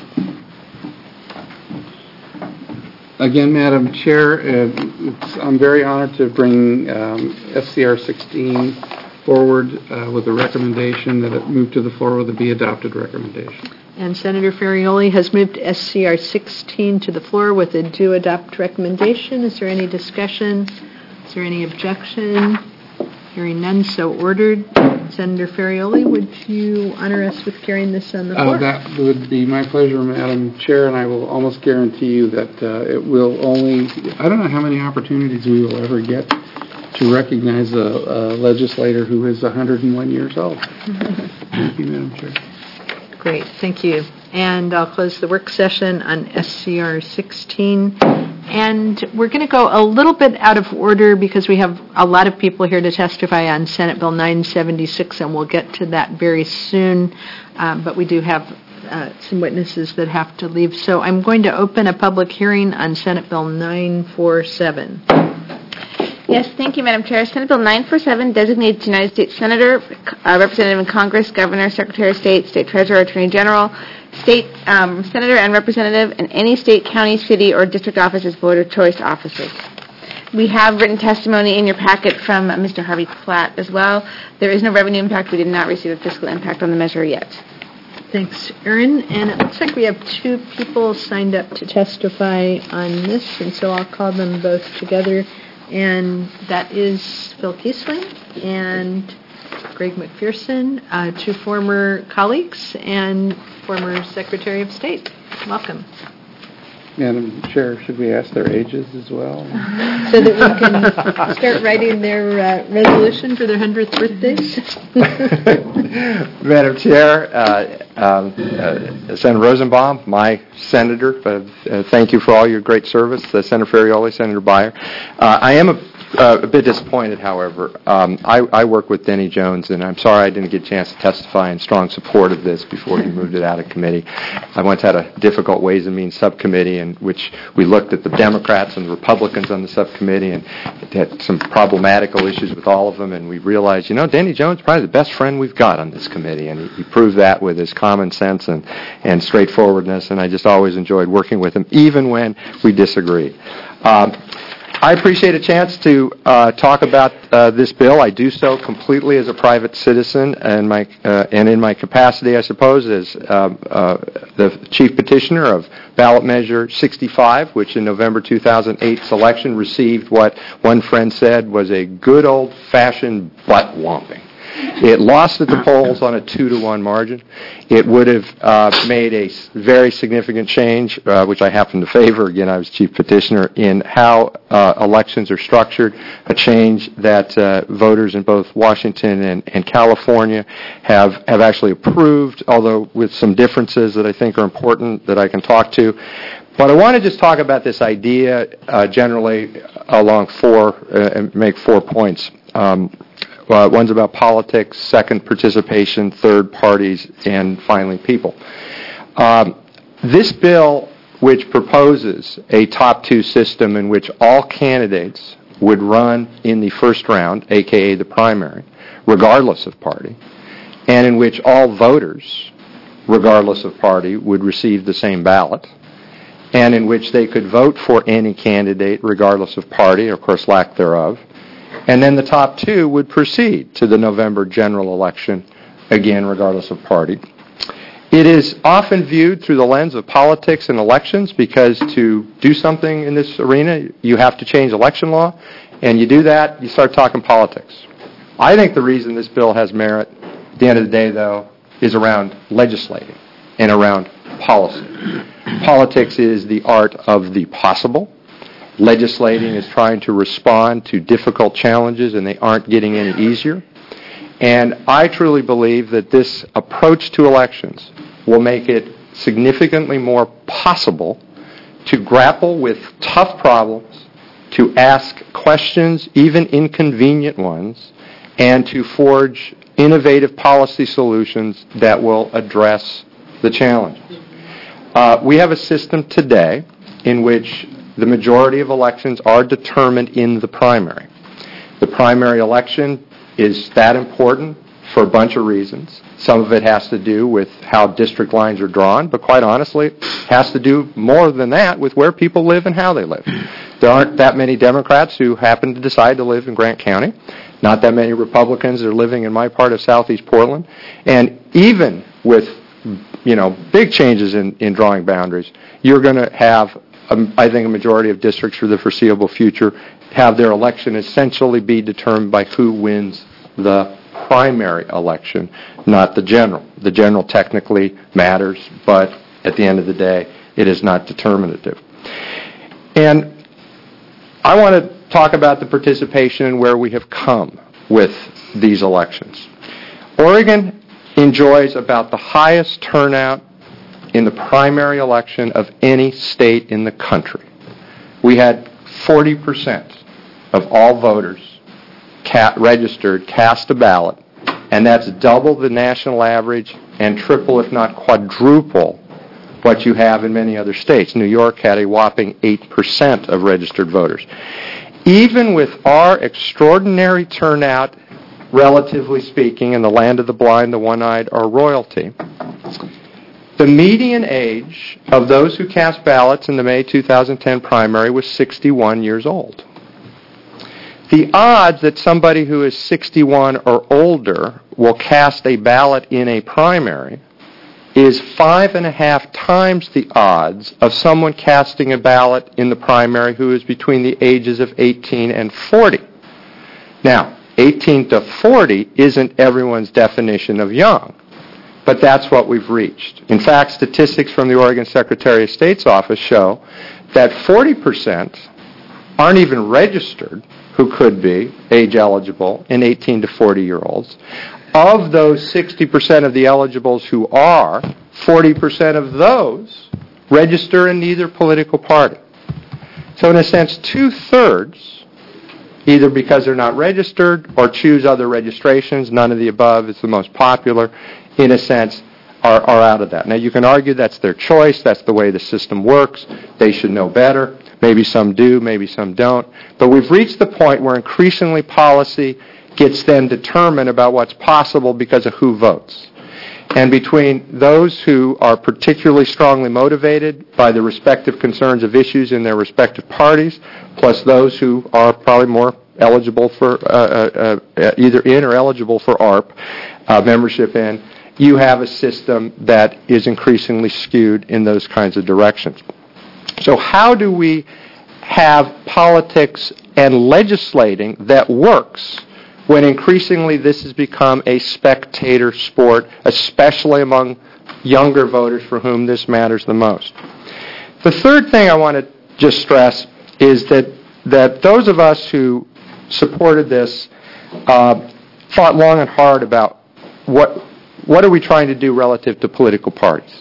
Again, Madam Chair, I'm very honored to bring SCR 16 forward with a recommendation that it move to the floor with a be adopted recommendation. And Senator Ferrioli has moved SCR 16 to the floor with a do adopt recommendation. Is there any discussion? Is there any objection? Hearing none, so ordered. Senator Ferrioli, would you honor us with carrying this on the floor? That would be my pleasure, Madam Chair, and I will almost guarantee you that it will only, I don't know how many opportunities we will ever get to recognize a legislator who is 101 years old. Thank you, Madam Chair. Great, thank you. And I'll close the work session on SCR 16. And we're going to go a little bit out of order because we have a lot of people here to testify on Senate Bill 976, and we'll get to that very soon. But we do have some witnesses that have to leave. So I'm going to open a public hearing on Senate Bill 947. Yes, thank you, Madam Chair. Senate Bill 947 designates United States Senator, Representative in Congress, Governor, Secretary of State, State Treasurer, Attorney General, State Senator and Representative, and any state, county, city, or district office as voter choice offices. We have written testimony in your packet from Mr. Harvey Platt as well. There is no revenue impact. We did not receive a fiscal impact on the measure yet. Thanks, Erin. And it looks like we have two people signed up to testify on this, and so I'll call them both together. And that is Phil Kiesling and Greg McPherson, two former colleagues and former Secretary of State. Welcome. Madam Chair, should we ask their ages as well? So that we can start writing their resolution for their 100th birthdays? Madam Chair, Senator Rosenbaum, my senator, thank you for all your great service. Senator Ferrioli, Senator Beyer. I am a bit disappointed, however. I work with Denny Jones, and I'm sorry I didn't get a chance to testify in strong support of this before he moved it out of committee. I once had a difficult Ways and Means subcommittee in which we looked at the Democrats and the Republicans on the subcommittee and had some problematical issues with all of them, and we realized, Denny Jones is probably the best friend we've got on this committee, and he proved that with his common sense and straightforwardness, and I just always enjoyed working with him, even when we disagreed. I appreciate a chance to talk about this bill. I do so completely as a private citizen and in my capacity, I suppose, as the chief petitioner of ballot measure 65, which in November 2008's election received what one friend said was a good old-fashioned butt-whomping. It lost at the polls on a 2-to-1 margin. It would have made a very significant change, which I happen to favor. Again, I was chief petitioner in how elections are structured, a change that voters in both Washington and California have actually approved, although with some differences that I think are important that I can talk to. But I want to just talk about this idea generally along make 4 points. One's about politics, second, participation, third, parties, and finally, people. This bill, which proposes a top 2 system in which all candidates would run in the first round, a.k.a. the primary, regardless of party, and in which all voters, regardless of party, would receive the same ballot, and in which they could vote for any candidate, regardless of party, or of course lack thereof, and then the top 2 would proceed to the November general election, again, regardless of party. It is often viewed through the lens of politics and elections because to do something in this arena, you have to change election law, and you do that, you start talking politics. I think the reason this bill has merit, at the end of the day, though, is around legislating and around policy. Politics is the art of the possible. Legislating is trying to respond to difficult challenges, and they aren't getting any easier. And I truly believe that this approach to elections will make it significantly more possible to grapple with tough problems, to ask questions, even inconvenient ones, and to forge innovative policy solutions that will address the challenges. We have a system today in which the majority of elections are determined in the primary. The primary election is that important for a bunch of reasons. Some of it has to do with how district lines are drawn, but quite honestly, it has to do more than that with where people live and how they live. There aren't that many Democrats who happen to decide to live in Grant County, not that many Republicans that are living in my part of southeast Portland, and even with big changes in drawing boundaries, you're going to have I think a majority of districts for the foreseeable future have their election essentially be determined by who wins the primary election, not the general. The general technically matters, but at the end of the day, it is not determinative. And I want to talk about the participation and where we have come with these elections. Oregon enjoys about the highest turnout in the primary election of any state in the country. we had 40% of all voters registered cast a ballot, and that's double the national average and triple, if not quadruple, what you have in many other states. New York had a whopping 8% of registered voters. Even with our extraordinary turnout, relatively speaking, in the land of the blind, the one-eyed, or royalty, the median age of those who cast ballots in the May 2010 primary was 61 years old. The odds that somebody who is 61 or older will cast a ballot in a primary is 5.5 times the odds of someone casting a ballot in the primary who is between the ages of 18 and 40. Now, 18 to 40 isn't everyone's definition of young, but that's what we've reached. In fact, statistics from the Oregon Secretary of State's office show that 40% aren't even registered who could be age eligible in 18 to 40-year-olds. Of those 60% of the eligibles who are, 40% of those register in neither political party. So in a sense, 2/3, either because they're not registered or choose other registrations, none of the above is the most popular, in a sense, are out of that. Now, you can argue that's their choice, that's the way the system works, they should know better. Maybe some do, maybe some don't. But we've reached the point where increasingly policy gets then determined about what's possible because of who votes. And between those who are particularly strongly motivated by the respective concerns of issues in their respective parties, plus those who are probably more eligible for either in or eligible for ARP membership in, you have a system that is increasingly skewed in those kinds of directions. So how do we have politics and legislating that works when increasingly this has become a spectator sport, especially among younger voters for whom this matters the most? The third thing I want to just stress is that those of us who supported this thought long and hard about what are we trying to do relative to political parties.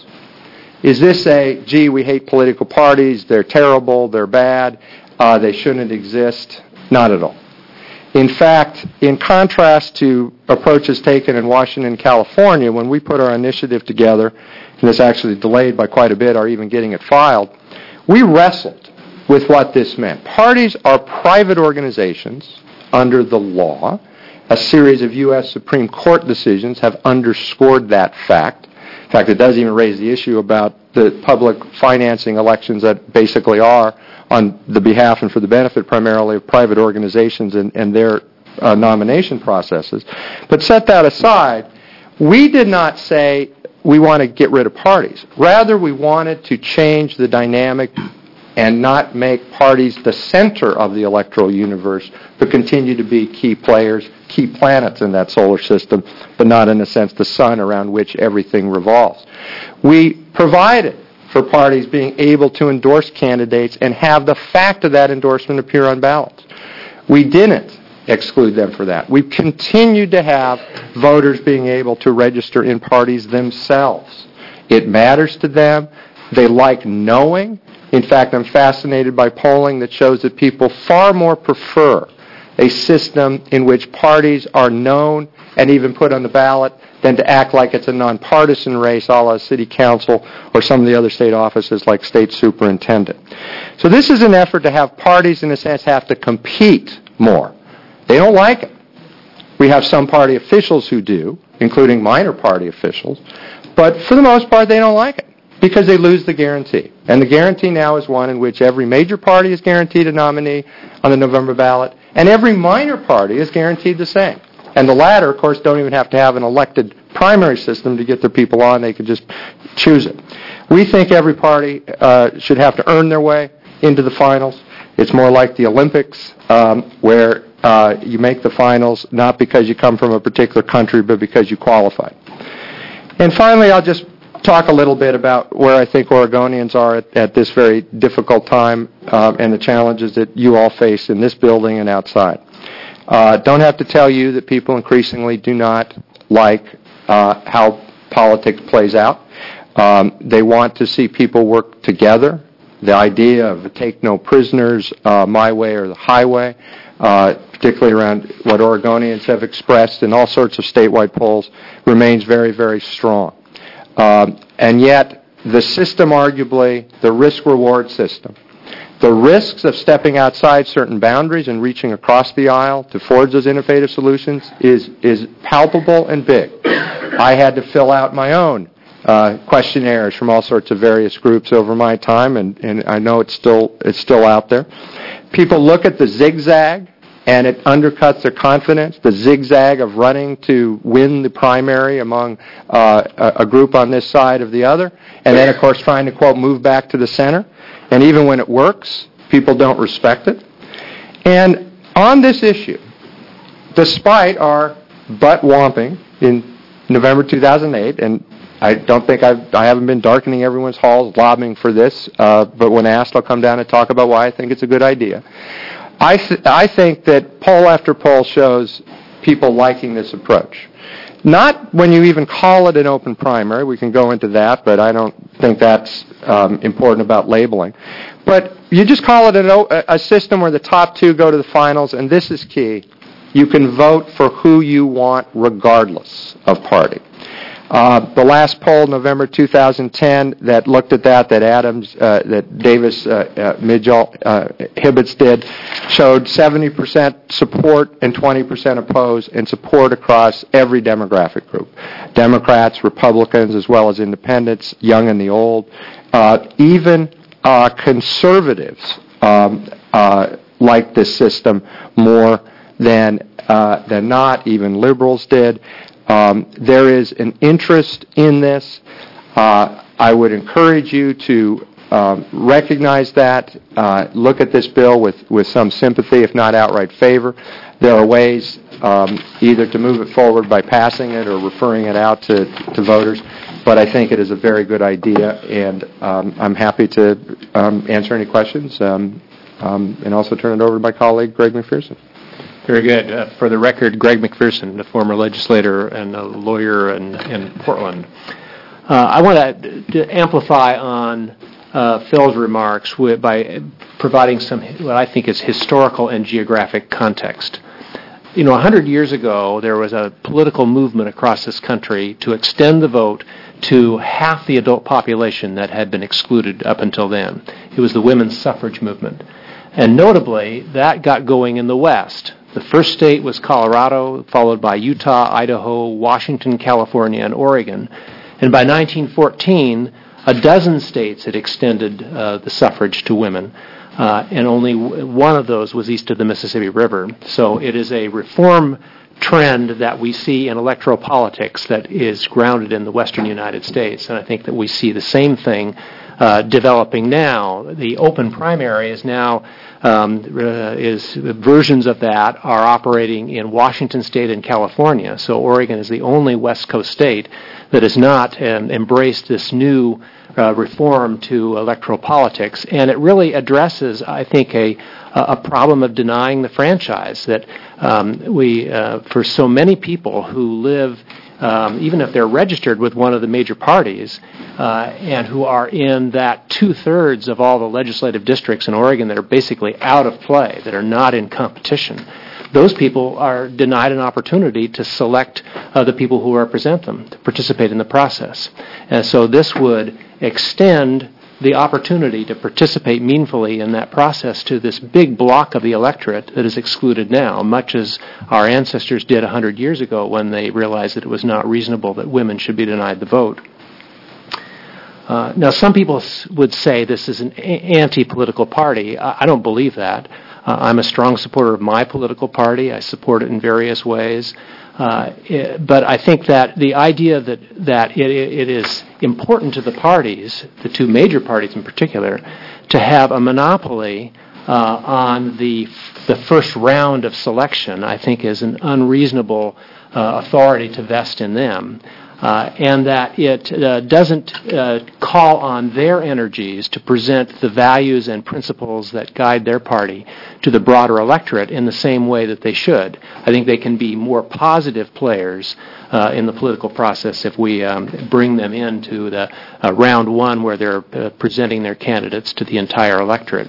Is this gee, we hate political parties, they're terrible, they're bad, they shouldn't exist? Not at all. In fact, in contrast to approaches taken in Washington and California, when we put our initiative together, and this actually delayed by quite a bit our even getting it filed, we wrestled with what this meant. Parties are private organizations under the law. A series of U.S. Supreme Court decisions have underscored that fact. In fact, it doesn't even raise the issue about the public financing elections that basically are on the behalf and for the benefit primarily of private organizations and their nomination processes. But set that aside, we did not say we want to get rid of parties. Rather, we wanted to change the dynamic and not make parties the center of the electoral universe, but continue to be key players, key planets in that solar system, but not in a sense the sun around which everything revolves. We provided for parties being able to endorse candidates and have the fact of that endorsement appear on ballots. We didn't exclude them for that. We continued to have voters being able to register in parties themselves. It matters to them. They like knowing. In fact, I'm fascinated by polling that shows that people far more prefer a system in which parties are known and even put on the ballot than to act like it's a nonpartisan race a la city council or some of the other state offices like state superintendent. So this is an effort to have parties, in a sense, have to compete more. They don't like it. We have some party officials who do, including minor party officials, but for the most part they don't like it because they lose the guarantee. And the guarantee now is one in which every major party is guaranteed a nominee on the November ballot, and every minor party is guaranteed the same. And the latter, of course, don't even have to have an elected primary system to get their people on. They could just choose it. We think every party should have to earn their way into the finals. It's more like the Olympics, where you make the finals not because you come from a particular country, but because you qualify. And finally, I'll just talk a little bit about where I think Oregonians are at this very difficult time and the challenges that you all face in this building and outside. Don't have to tell you that people increasingly do not like how politics plays out. They want to see people work together the idea of take no prisoners, my way or the highway, particularly around what Oregonians have expressed in all sorts of statewide polls, remains very, very strong. And yet, the system, arguably, the risk-reward system, the risks of stepping outside certain boundaries and reaching across the aisle to forge those innovative solutions is palpable and big. I had to fill out my own questionnaires from all sorts of various groups over my time, and I know it's still out there. People look at the zigzag, and it undercuts their confidence, the zigzag of running to win the primary among a group on this side of the other, and then, of course, trying to, quote, move back to the center. And even when it works, people don't respect it. And on this issue, despite our butt-womping in November 2008, and I don't think I haven't been darkening everyone's halls lobbying for this, but when asked, I'll come down and talk about why I think it's a good idea. I think that poll after poll shows people liking this approach. Not when you even call it an open primary. We can go into that, but I don't think that's important about labeling. But you just call it a system where the top two go to the finals, and this is key. You can vote for who you want regardless of party. The last poll, November 2010, that looked at that Davis, Midgell, Hibbets did, showed 70% support and 20% oppose, and support across every demographic group. Democrats, Republicans, as well as independents, young and the old. Even conservatives like this system more than not. Even liberals did. There is an interest in this. I would encourage you to recognize that, look at this bill with some sympathy, if not outright favor. There are ways either to move it forward by passing it or referring it out to voters, but I think it is a very good idea, and I'm happy to answer any questions and also turn it over to my colleague, Greg McPherson. Very good. For the record, Greg McPherson, the former legislator and a lawyer in Portland. I want to amplify on Phil's remarks by providing some what I think is historical and geographic context. 100 years ago, there was a political movement across this country to extend the vote to half the adult population that had been excluded up until then. It was the women's suffrage movement. And notably, that got going in the West. The first state was Colorado, followed by Utah, Idaho, Washington, California, and Oregon. And by 1914, a dozen states had extended the suffrage to women, and only one of those was east of the Mississippi River. So it is a reform trend that we see in electoral politics that is grounded in the western United States, and I think that we see the same thing developing now. The open primary is now versions of that are operating in Washington State and California. So Oregon is the only West Coast state that has not embraced this new reform to electoral politics, and it really addresses, I think, a problem of denying the franchise that for so many people who live, even if they're registered with one of the major parties, and who are in that 2/3 of all the legislative districts in Oregon that are basically out of play, that are not in competition, those people are denied an opportunity to select the people who represent them, to participate in the process. And so this would extend the opportunity to participate meaningfully in that process to this big block of the electorate that is excluded now, much as our ancestors did 100 years ago when they realized that it was not reasonable that women should be denied the vote. Now, some people would say this is an anti-political party. I don't believe that. I'm a strong supporter of my political party. I support it in various ways. But I think that the idea that it is important to the parties, the two major parties in particular, to have a monopoly on the first round of selection, I think is an unreasonable authority to vest in them. and that it doesn't call on their energies to present the values and principles that guide their party to the broader electorate in the same way that they should. I think they can be more positive players in the political process if we bring them into the round one where they're presenting their candidates to the entire electorate.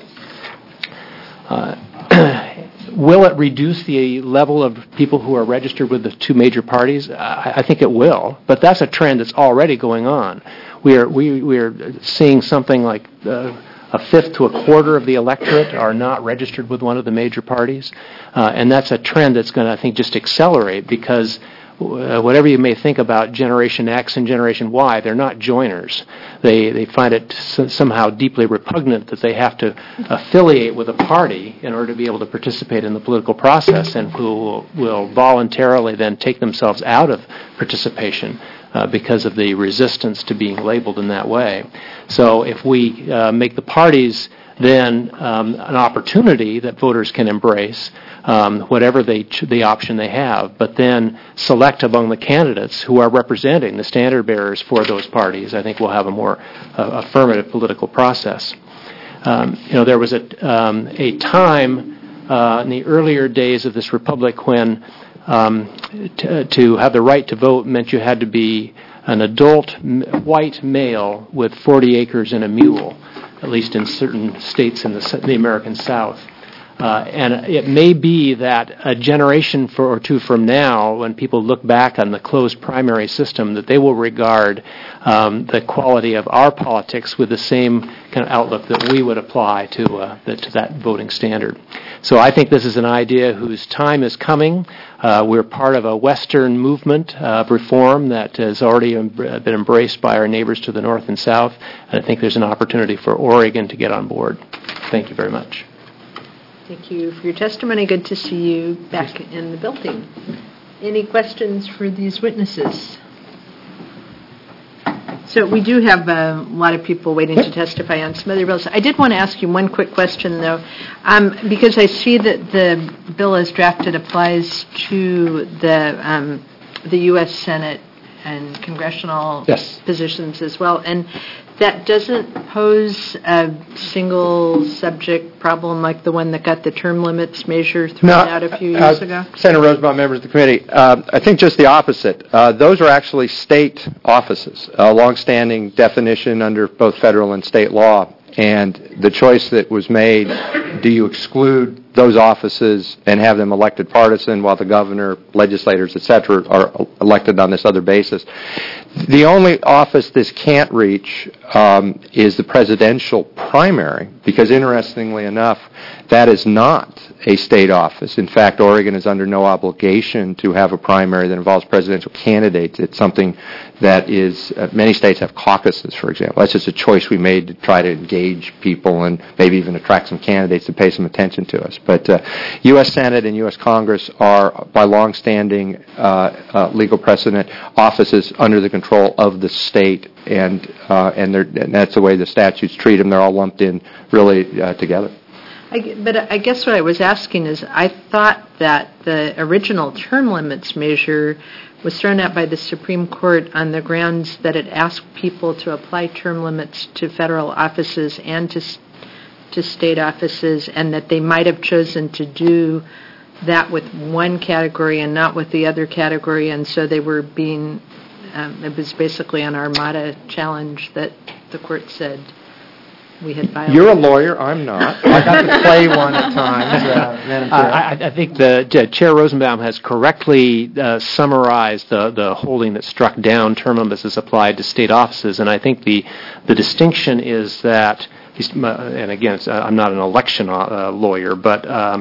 Will it reduce the level of people who are registered with the two major parties? I think it will, but that's a trend that's already going on. We are seeing something like a fifth to a quarter of the electorate are not registered with one of the major parties, and that's a trend that's going to, I think, just accelerate because whatever you may think about Generation X and Generation Y, they're not joiners. They find it somehow deeply repugnant that they have to affiliate with a party in order to be able to participate in the political process, and who will voluntarily then take themselves out of participation because of the resistance to being labeled in that way. So if we make the parties then an opportunity that voters can embrace, whatever the option they have, but then select among the candidates who are representing the standard bearers for those parties, I think we'll have a more affirmative political process. There was a time in the earlier days of this republic when to have the right to vote meant you had to be an adult white male with 40 acres and a mule, at least in certain states in the American South. And it may be that a generation or two from now, when people look back on the closed primary system, that they will regard the quality of our politics with the same kind of outlook that we would apply to that voting standard. So I think this is an idea whose time is coming. We're part of a Western movement of reform that has already been embraced by our neighbors to the north and south, and I think there's an opportunity for Oregon to get on board. Thank you very much. Thank you for your testimony. Good to see you back in the building. Any questions for these witnesses? So we do have a lot of people waiting to testify on some other bills. I did want to ask you one quick question, though, because I see that the bill as drafted applies to the U.S. Senate and congressional positions as well, and that doesn't pose a single subject problem like the one that got the term limits measure thrown out a few years ago? Senator Rosenbaum, members of the committee, I think just the opposite. Those are actually state offices, a longstanding definition under both federal and state law. And the choice that was made, do you exclude those offices and have them elected partisan while the governor, legislators, et cetera, are elected on this other basis? The only office this can't reach is the presidential primary, because interestingly enough, that is not a state office. In fact, Oregon is under no obligation to have a primary that involves presidential candidates. It's something that is, many states have caucuses, for example. That's just a choice we made to try to engage people and maybe even attract some candidates to pay some attention to us. But U.S. Senate and U.S. Congress are, by longstanding legal precedent, offices under the control of the state, and that's the way the statutes treat them. They're all lumped in really together. But I guess what I was asking is, I thought that the original term limits measure was thrown out by the Supreme Court on the grounds that it asked people to apply term limits to federal offices and to state offices, and that they might have chosen to do that with one category and not with the other category, and so they were being, it was basically an Armada challenge that the court said we had violated. You're a lawyer, I'm not. I got to play one at times. I think the Chair Rosenbaum has correctly summarized the holding that struck down term limits as applied to state offices, and I think the distinction is that, and again, I'm not an election lawyer, but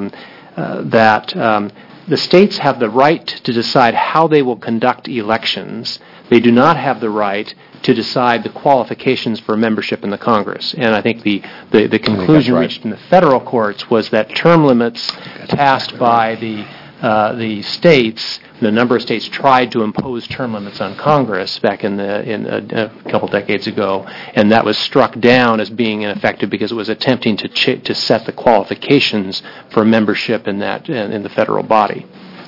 that the states have the right to decide how they will conduct elections. They do not have the right to decide the qualifications for membership in the Congress. And I think the conclusion reached in the federal courts was that term limits passed by the states, the number of states tried to impose term limits on Congress back in a couple decades ago, and that was struck down as being ineffective because it was attempting to set the qualifications for membership in the federal body.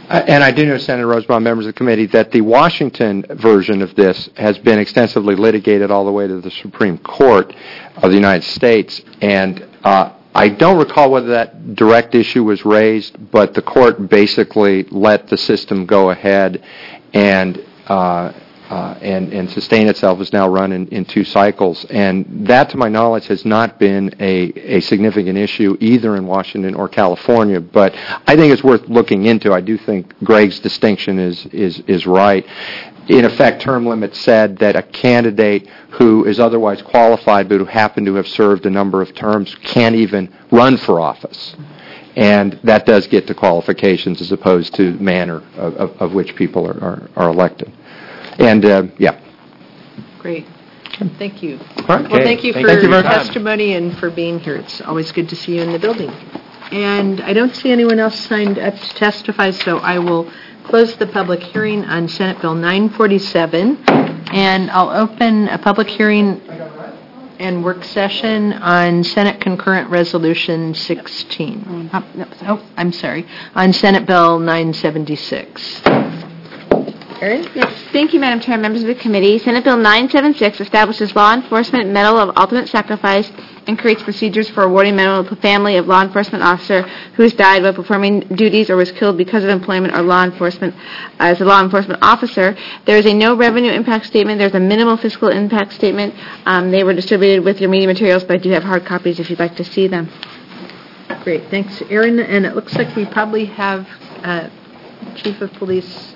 And I do know, Senator Rosenbaum, members of the committee, that the Washington version of this has been extensively litigated all the way to the Supreme Court of the United States. And I don't recall whether that direct issue was raised, but the court basically let the system go ahead and sustain itself. Is now run in 2 cycles. And that, to my knowledge, has not been a significant issue either in Washington or California. But I think it's worth looking into. I do think Greg's distinction is right. In effect, term limits said that a candidate who is otherwise qualified but who happened to have served a number of terms can't even run for office. And that does get to qualifications as opposed to manner of which people are elected. And, yeah. Great. Thank you. Right. Well, thank you for Thank you your very much. testimony and for being here. It's always good to see you in the building. And I don't see anyone else signed up to testify, so I will close the public hearing on Senate Bill 947, and I'll open a public hearing and work session on Senate Concurrent Resolution 16. I'm sorry. On Senate Bill 976. Erin? Yes. Thank you, Madam Chair, members of the committee. Senate Bill 976 establishes Law Enforcement Medal of Ultimate Sacrifice and creates procedures for awarding medal to the family of law enforcement officer who has died while performing duties or was killed because of employment or law enforcement as a law enforcement officer. There is a no revenue impact statement. There's a minimal fiscal impact statement. They were distributed with your meeting materials, but I do have hard copies if you'd like to see them. Great. Thanks, Erin. And it looks like we probably have Chief of Police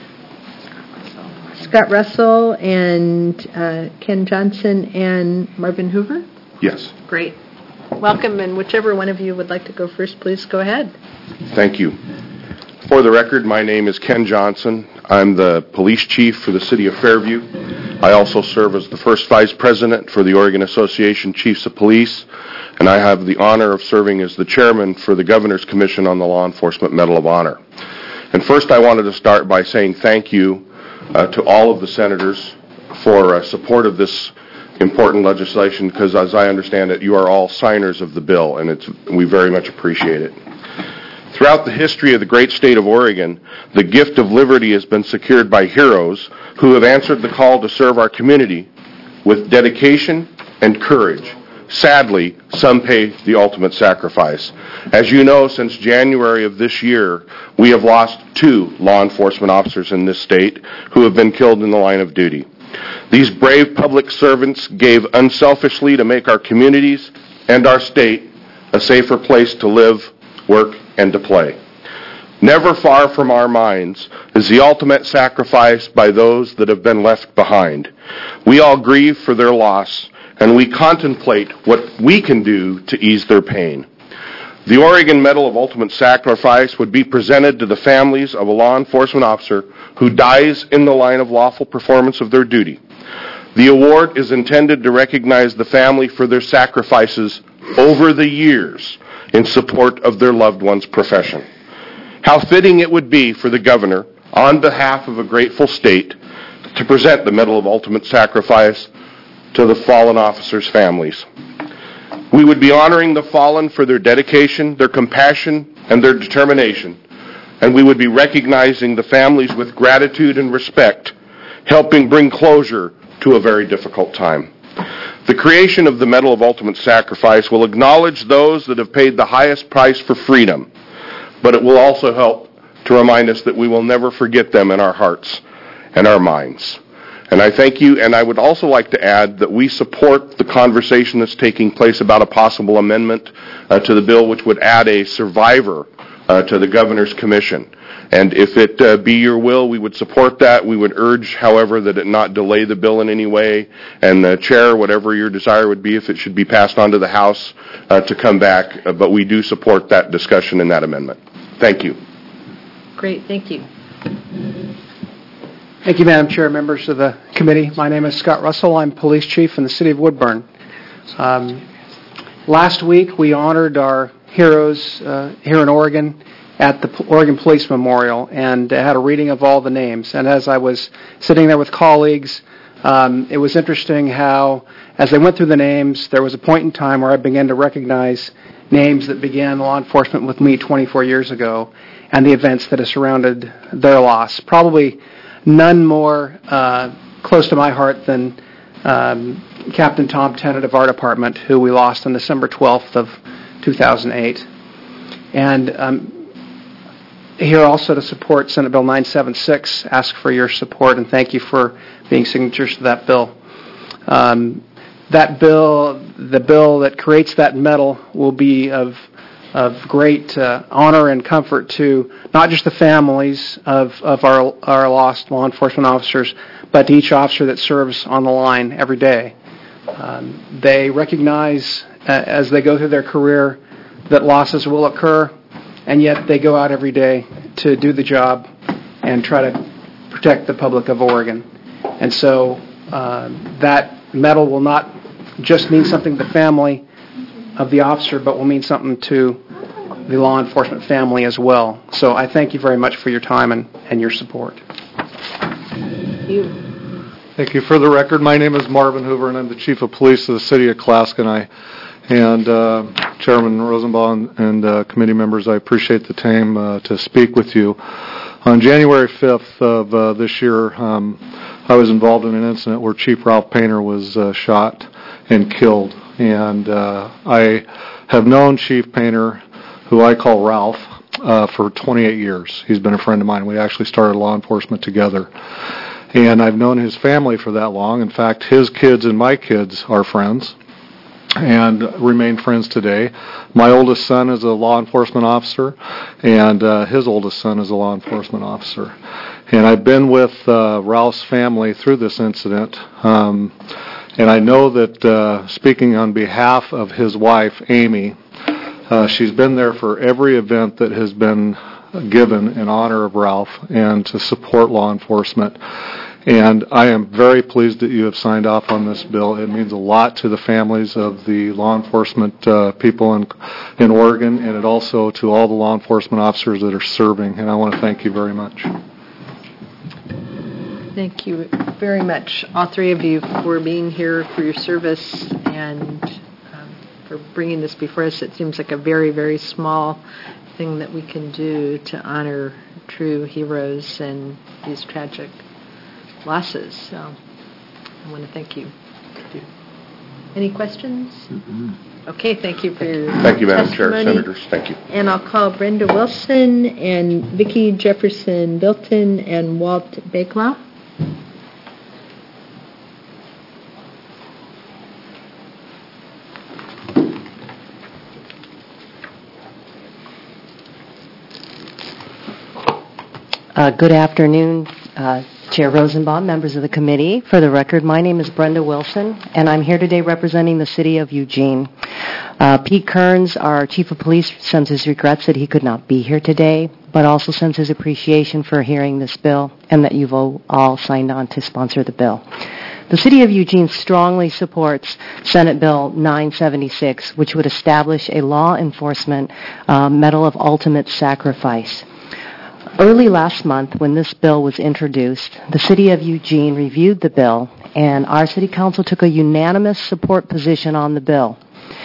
Scott Russell and Ken Johnson and Marvin Hoover? Yes. Great. Welcome, and whichever one of you would like to go first, please go ahead. Thank you. For the record, my name is Ken Johnson. I'm the police chief for the city of Fairview. I also serve as the first vice president for the Oregon Association Chiefs of Police, and I have the honor of serving as the chairman for the Governor's Commission on the Law Enforcement Medal of Honor. And first, I wanted to start by saying thank you to all of the senators for support of this important legislation, because as I understand it, you are all signers of the bill, and we very much appreciate it. Throughout the history of the great state of Oregon, the gift of liberty has been secured by heroes who have answered the call to serve our community with dedication and courage. Sadly, some pay the ultimate sacrifice. As you know, since January of this year, we have lost 2 law enforcement officers in this state who have been killed in the line of duty. These brave public servants gave unselfishly to make our communities and our state a safer place to live, work, and to play. Never far from our minds is the ultimate sacrifice by those that have been left behind. We all grieve for their loss, and we contemplate what we can do to ease their pain. The Oregon Medal of Ultimate Sacrifice would be presented to the families of a law enforcement officer who dies in the line of lawful performance of their duty. The award is intended to recognize the family for their sacrifices over the years in support of their loved one's profession. How fitting it would be for the governor, on behalf of a grateful state, to present the Medal of Ultimate Sacrifice to the fallen officers' families. We would be honoring the fallen for their dedication, their compassion, and their determination, and we would be recognizing the families with gratitude and respect, helping bring closure to a very difficult time. The creation of the Medal of Ultimate Sacrifice will acknowledge those that have paid the highest price for freedom, but it will also help to remind us that we will never forget them in our hearts and our minds. And I thank you, and I would also like to add that we support the conversation that's taking place about a possible amendment to the bill which would add a survivor to the Governor's Commission. And if it be your will, we would support that. We would urge, however, that it not delay the bill in any way. And the Chair, whatever your desire would be, if it should be passed on to the House, to come back. But we do support that discussion and that amendment. Thank you. Great, thank you. Thank you, Madam Chair, members of the committee. My name is Scott Russell. I'm police chief in the city of Woodburn. Last week, we honored our heroes here in Oregon at the Oregon Police Memorial and had a reading of all the names. And as I was sitting there with colleagues, it was interesting how, as they went through the names, there was a point in time where I began to recognize names that began law enforcement with me 24 years ago and the events that have surrounded their loss. Probably none more close to my heart than Captain Tom Tennant of our department, who we lost on December 12th of 2008. And here also to support Senate Bill 976, ask for your support, and thank you for being signatures to that bill. That bill, the bill that creates that medal, will be of great honor and comfort to not just the families of our lost law enforcement officers, but to each officer that serves on the line every day. They recognize as they go through their career that losses will occur, and yet they go out every day to do the job and try to protect the public of Oregon. And so that medal will not just mean something to the family of the officer, but will mean something to the law enforcement family as well. So I thank you very much for your time and your support. Thank you. Thank you. For the record, my name is Marvin Hoover, and I'm the Chief of Police of the City of Claskenai. And Chairman Rosenbaum and committee members, I appreciate the time to speak with you. On January 5th of this year, I was involved in an incident where Chief Ralph Painter was shot and killed. And I have known Chief Painter, who I call Ralph, for 28 years. He's been a friend of mine. We actually started law enforcement together. And I've known his family for that long. In fact, his kids and my kids are friends and remain friends today. My oldest son is a law enforcement officer, and his oldest son is a law enforcement officer. And I've been with Ralph's family through this incident, and I know that speaking on behalf of his wife, Amy, she's been there for every event that has been given in honor of Ralph and to support law enforcement. And I am very pleased that you have signed off on this bill. It means a lot to the families of the law enforcement people in Oregon, and it also to all the law enforcement officers that are serving. And I want to thank you very much. Thank you very much, all three of you, for being here, for your service, and for bringing this before us. It seems like a very, very small thing that we can do to honor true heroes and these tragic losses. So I want to thank you. Any questions? Mm-hmm. Okay, thank you for your Thank you, Madam Chair, testimony. Senators. Thank you. And I'll call Brenda Wilson and Vicki Jefferson Bilton and Walt Bakelaw. Good afternoon, Chair Rosenbaum, members of the committee. For the record, my name is Brenda Wilson, and I'm here today representing the city of Eugene. Pete Kearns, our chief of police, sends his regrets that he could not be here today, but also sends his appreciation for hearing this bill and that you've all signed on to sponsor the bill. The city of Eugene strongly supports Senate Bill 976, which would establish a law enforcement Medal of Ultimate Sacrifice. Early last month, when this bill was introduced, the city of Eugene reviewed the bill, and our city council took a unanimous support position on the bill,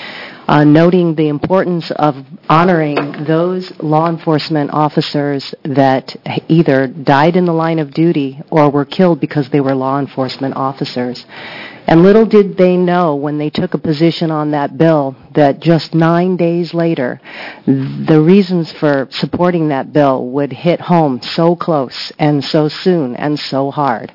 noting the importance of honoring those law enforcement officers that either died in the line of duty or were killed because they were law enforcement officers. And little did they know when they took a position on that bill that just 9 days later, the reasons for supporting that bill would hit home so close and so soon and so hard.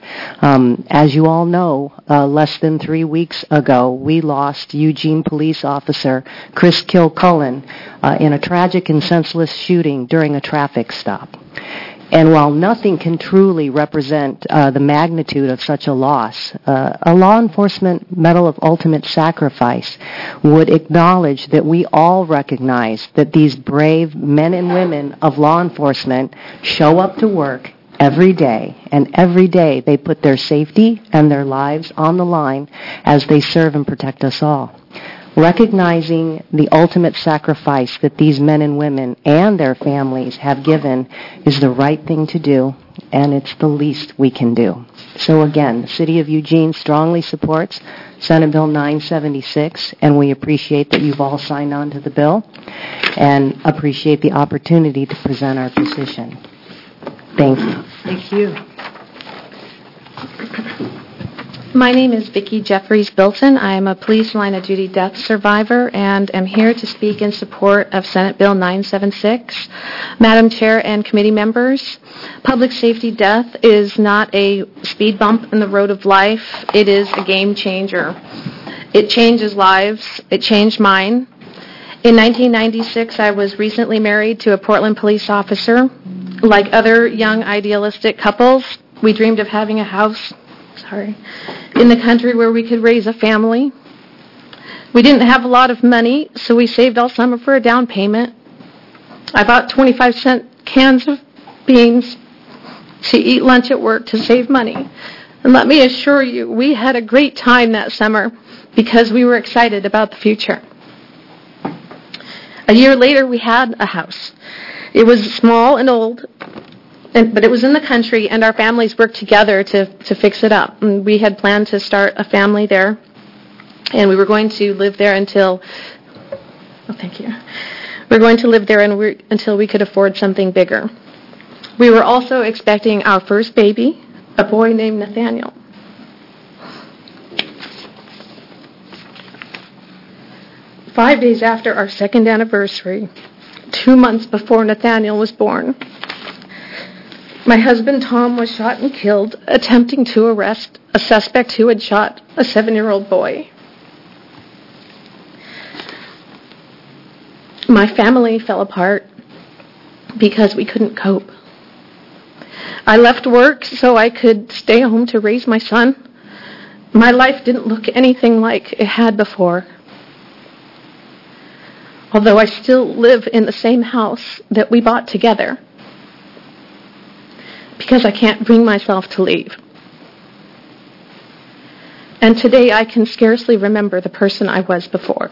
As you all know, less than 3 weeks ago, we lost Eugene police officer Chris Kilcullen in a tragic and senseless shooting during a traffic stop. And while nothing can truly represent the magnitude of such a loss, a law enforcement Medal of Ultimate Sacrifice would acknowledge that we all recognize that these brave men and women of law enforcement show up to work every day, and every day they put their safety and their lives on the line as they serve and protect us all. Recognizing the ultimate sacrifice that these men and women and their families have given is the right thing to do, and it's the least we can do. So again, the City of Eugene strongly supports Senate Bill 976, and we appreciate that you've all signed on to the bill and appreciate the opportunity to present our position. Thank you. Thank you. My name is Vicki Jeffries Bilton. I am a police line of duty death survivor and am here to speak in support of Senate Bill 976. Madam Chair and committee members, public safety death is not a speed bump in the road of life. It is a game changer. It changes lives. It changed mine. In 1996, I was recently married to a Portland police officer. Like other young idealistic couples, we dreamed of having a house in the country where we could raise a family. We didn't have a lot of money, so we saved all summer for a down payment. I bought 25-cent cans of beans to eat lunch at work to save money. And let me assure you, we had a great time that summer because we were excited about the future. A year later, we had a house. It was small and old, but it was in the country, and our families worked together to fix it up. And we had planned to start a family there, and we were going to live there until we could afford something bigger. We were also expecting our first baby, a boy named Nathaniel. "5 days after our second anniversary, 2 months before Nathaniel was born, my husband Tom was shot and killed attempting to arrest a suspect who had shot a 7-year-old boy. My family fell apart because we couldn't cope. I left work so I could stay home to raise my son. My life didn't look anything like it had before. Although I still live in the same house that we bought together, because I can't bring myself to leave. And today I can scarcely remember the person I was before."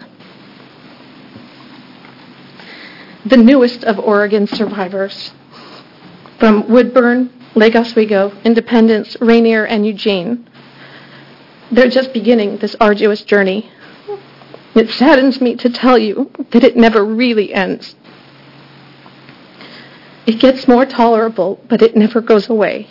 The newest of Oregon survivors, from Woodburn, Lake Oswego, Independence, Rainier, and Eugene, they're just beginning this arduous journey. It saddens me to tell you that it never really ends. It gets more tolerable, but it never goes away.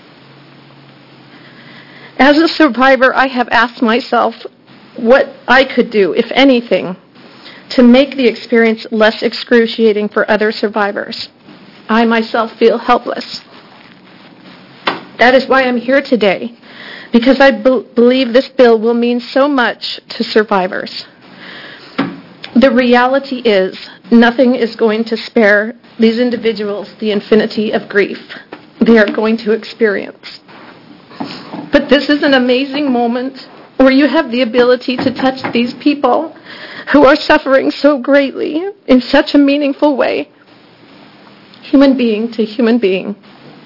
As a survivor, I have asked myself what I could do, if anything, to make the experience less excruciating for other survivors. I myself feel helpless. That is why I'm here today, because I believe this bill will mean so much to survivors. The reality is, nothing is going to spare these individuals the infinity of grief they are going to experience. But this is an amazing moment where you have the ability to touch these people who are suffering so greatly in such a meaningful way, human being to human being.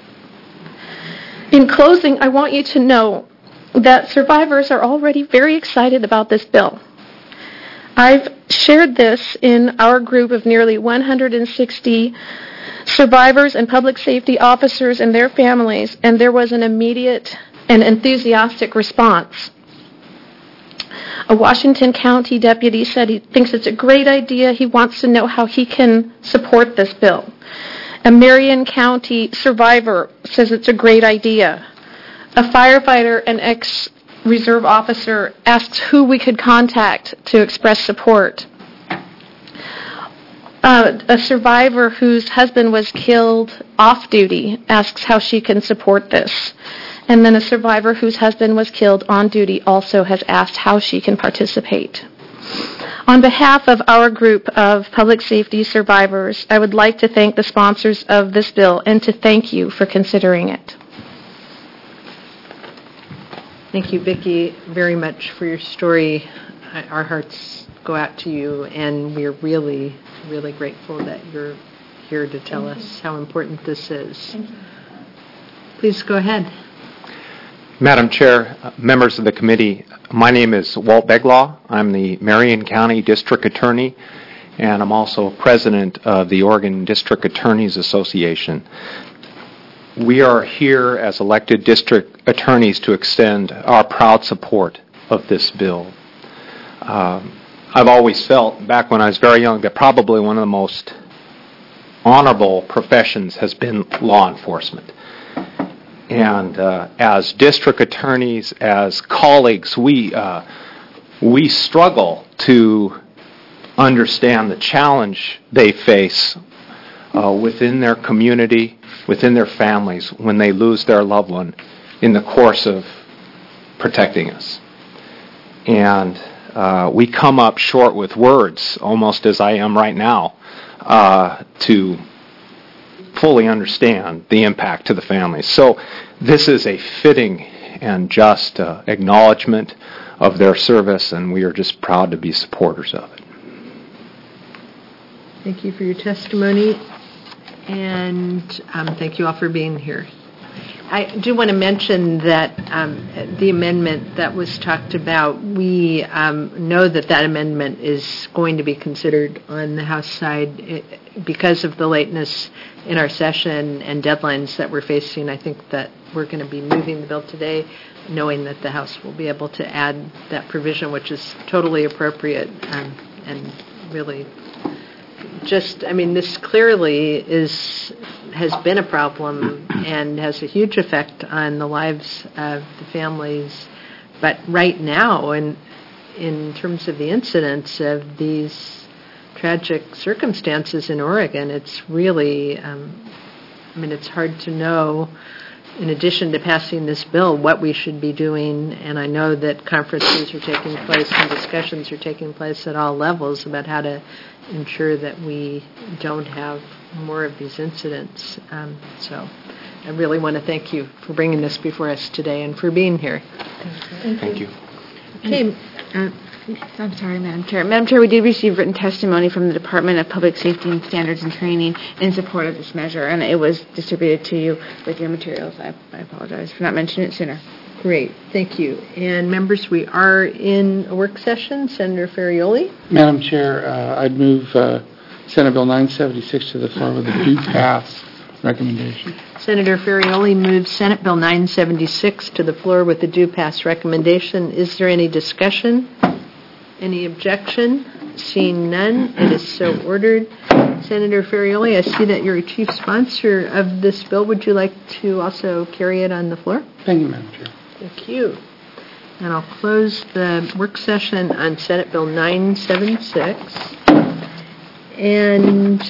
In closing, I want you to know that survivors are already very excited about this bill. I've shared this in our group of nearly 160 survivors and public safety officers and their families, and there was an immediate and enthusiastic response. A Washington County deputy said he thinks it's a great idea. He wants to know how he can support this bill. A Marion County survivor says it's a great idea. A firefighter and ex-reserve officer asks who we could contact to express support. A survivor whose husband was killed off-duty asks how she can support this. And then a survivor whose husband was killed on duty also has asked how she can participate. On behalf of our group of public safety survivors, I would like to thank the sponsors of this bill and to thank you for considering it. Thank you, Vicki, very much for your story. Our hearts go out to you, and we're really, really grateful that you're here to tell us how important this is. Please go ahead. Madam Chair, members of the committee, my name is Walt Beglaw. I'm the Marion County District Attorney, and I'm also president of the Oregon District Attorneys Association. We are here as elected district attorneys to extend our proud support of this bill. I've always felt, back when I was very young, that probably one of the most honorable professions has been law enforcement. And as district attorneys, as colleagues, we struggle to understand the challenge they face within their community, within their families, when they lose their loved one in the course of protecting us. And we come up short with words, almost as I am right now, to fully understand the impact to the families. So this is a fitting and just acknowledgement of their service, and we are just proud to be supporters of it. Thank you for your testimony, and thank you all for being here. I do want to mention that the amendment that was talked about, we know that amendment is going to be considered on the House side because of the lateness in our session and deadlines that we're facing. I think that we're going to be moving the bill today, knowing that the House will be able to add that provision, which is totally appropriate and really just, I mean, this clearly has been a problem and has a huge effect on the lives of the families. But right now, in terms of the incidence of these tragic circumstances in Oregon, it's really, it's hard to know, in addition to passing this bill, what we should be doing. And I know that conferences are taking place and discussions are taking place at all levels about how to ensure that we don't have more of these incidents. So I really want to thank you for bringing this before us today and for being here. Thank you. Okay. I'm sorry, Madam Chair. Madam Chair, we did receive written testimony from the Department of Public Safety and Standards and Training in support of this measure, and it was distributed to you with your materials. I apologize for not mentioning it sooner. Great. Thank you. And members, we are in a work session. Senator Ferrioli. Madam Chair, I'd move Senate Bill 976 to the floor with a due pass recommendation. Senator Ferrioli moves Senate Bill 976 to the floor with a due pass recommendation. Is there any discussion? Any objection? Seeing none, it is so ordered. Senator Ferrioli, I see that you're a chief sponsor of this bill. Would you like to also carry it on the floor? Thank you, Madam Chair. Thank you. And I'll close the work session on Senate Bill 976. And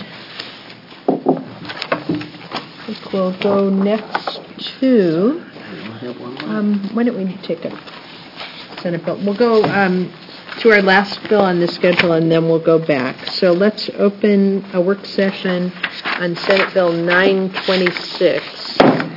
I think we'll go next to, why don't we take a Senate bill? We'll go to our last bill on the schedule, and then we'll go back. So let's open a work session on Senate Bill 926.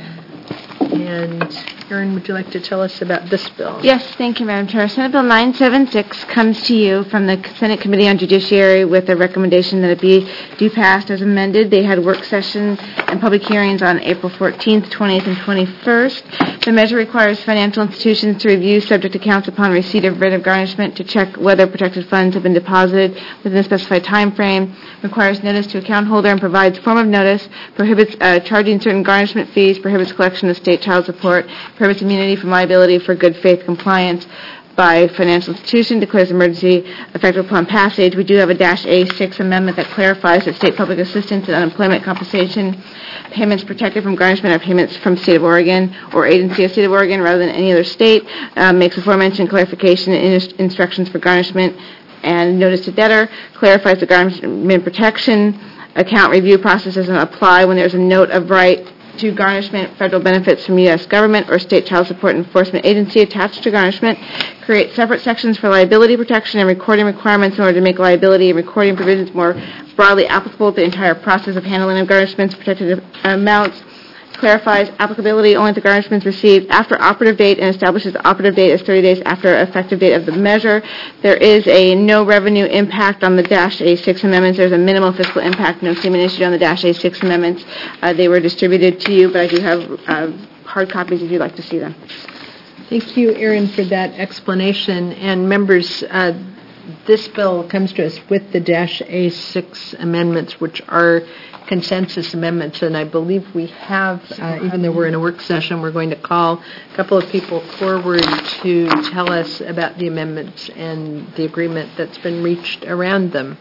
And Erin, would you like to tell us about this bill? Yes, thank you, Madam Chair. Senate Bill 976 comes to you from the Senate Committee on Judiciary with a recommendation that it be due passed as amended. They had work sessions and public hearings on April 14th, 20th, and 21st. The measure requires financial institutions to review subject accounts upon receipt of writ of garnishment to check whether protected funds have been deposited within a specified time frame, requires notice to account holder and provides form of notice, prohibits charging certain garnishment fees, prohibits collection of state child support, prohibits immunity from liability for good faith compliance by financial institution, declares emergency effective upon passage. We do have a -A6 amendment that clarifies that state public assistance and unemployment compensation payments protected from garnishment are payments from the state of Oregon or agency of the state of Oregon rather than any other state, makes aforementioned clarification and instructions for garnishment and notice to debtor, clarifies the garnishment protection account review process doesn't apply when there's a note of right to garnishment, federal benefits from U.S. government or state child support enforcement agency attached to garnishment, create separate sections for liability protection and recording requirements in order to make liability and recording provisions more broadly applicable to the entire process of handling of garnishments, protected amounts, clarifies applicability only to garnishments received after operative date and establishes the operative date as 30 days after effective date of the measure. There is a no revenue impact on the -A6 amendments. There's a minimal fiscal impact, no statement issued on the -A6 amendments. They were distributed to you, but I do have hard copies if you'd like to see them. Thank you, Erin, for that explanation. And members, this bill comes to us with the -A6 amendments, which are consensus amendments, and I believe we have, even though we're in a work session, we're going to call a couple of people forward to tell us about the amendments and the agreement that's been reached around them.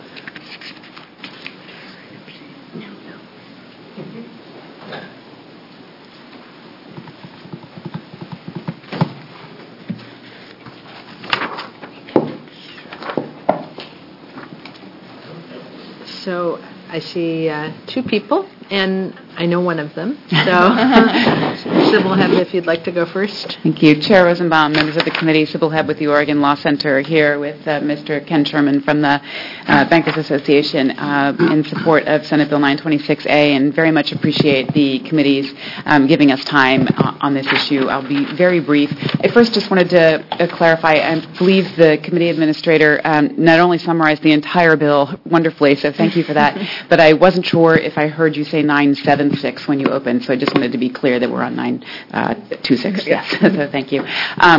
So I see two people, and I know one of them. So, Sybil Hebb, if you'd like to go first. Thank you. Chair Rosenbaum, members of the committee, Sybil Hebb with the Oregon Law Center here with Mr. Ken Sherman from the Bankers Association in support of Senate Bill 926A, and very much appreciate the committee's giving us time on this issue. I'll be very brief. I first just wanted to clarify, I believe the committee administrator not only summarized the entire bill wonderfully, so thank you for that, but I wasn't sure if I heard you say 976 when you opened, so I just wanted to be clear that we're on 926. Yes, so thank you.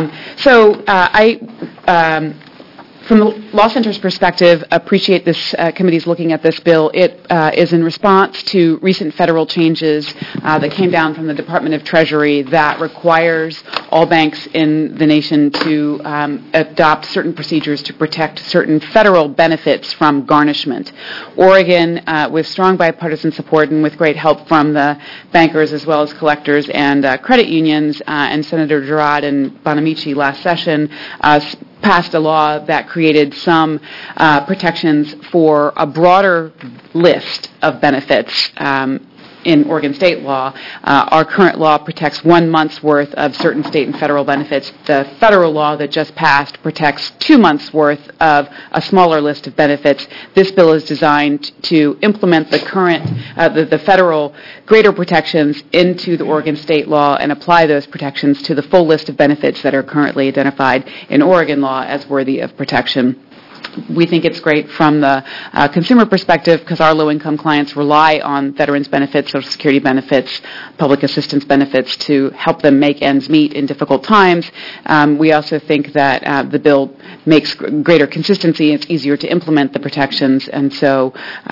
From the Law Center's perspective, appreciate this committee's looking at this bill. It is in response to recent federal changes that came down from the Department of Treasury that requires all banks in the nation to adopt certain procedures to protect certain federal benefits from garnishment. Oregon, with strong bipartisan support and with great help from the bankers as well as collectors and credit unions, and Senator Girard and Bonamici last session, passed a law that created some protections for a broader list of benefits in Oregon state law. Our current law protects 1 month's worth of certain state and federal benefits. The federal law that just passed protects 2 months' worth of a smaller list of benefits. This bill is designed to implement the current, the federal greater protections into the Oregon state law and apply those protections to the full list of benefits that are currently identified in Oregon law as worthy of protection. We think it's great from the consumer perspective because our low-income clients rely on veterans benefits, Social Security benefits, public assistance benefits to help them make ends meet in difficult times. We also think that the bill makes greater consistency. It's easier to implement the protections, and so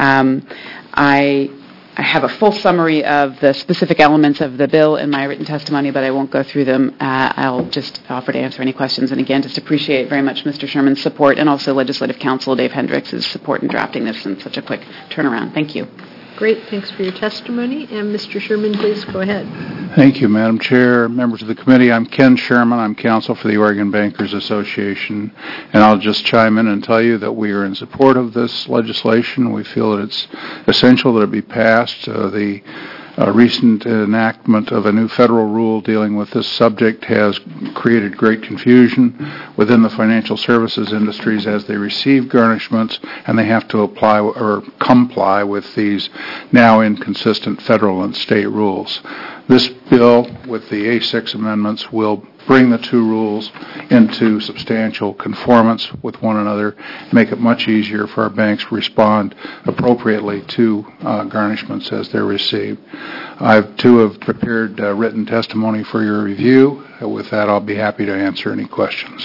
I have a full summary of the specific elements of the bill in my written testimony, but I won't go through them. I'll just offer to answer any questions. And again, just appreciate very much Mr. Sherman's support and also Legislative Counsel Dave Hendricks' support in drafting this in such a quick turnaround. Thank you. Great. Thanks for your testimony. And Mr. Sherman, please go ahead. Thank you, Madam Chair, members of the committee. I'm Ken Sherman. I'm counsel for the Oregon Bankers Association. And I'll just chime in and tell you that we are in support of this legislation. We feel that it's essential that it be passed. The recent enactment of a new federal rule dealing with this subject has created great confusion within the financial services industries as they receive garnishments and they have to apply or comply with these now inconsistent federal and state rules. This bill, with the A6 amendments, will bring the two rules into substantial conformance with one another, make it much easier for our banks to respond appropriately to garnishments as they're received. I, too, have prepared written testimony for your review. With that, I'll be happy to answer any questions.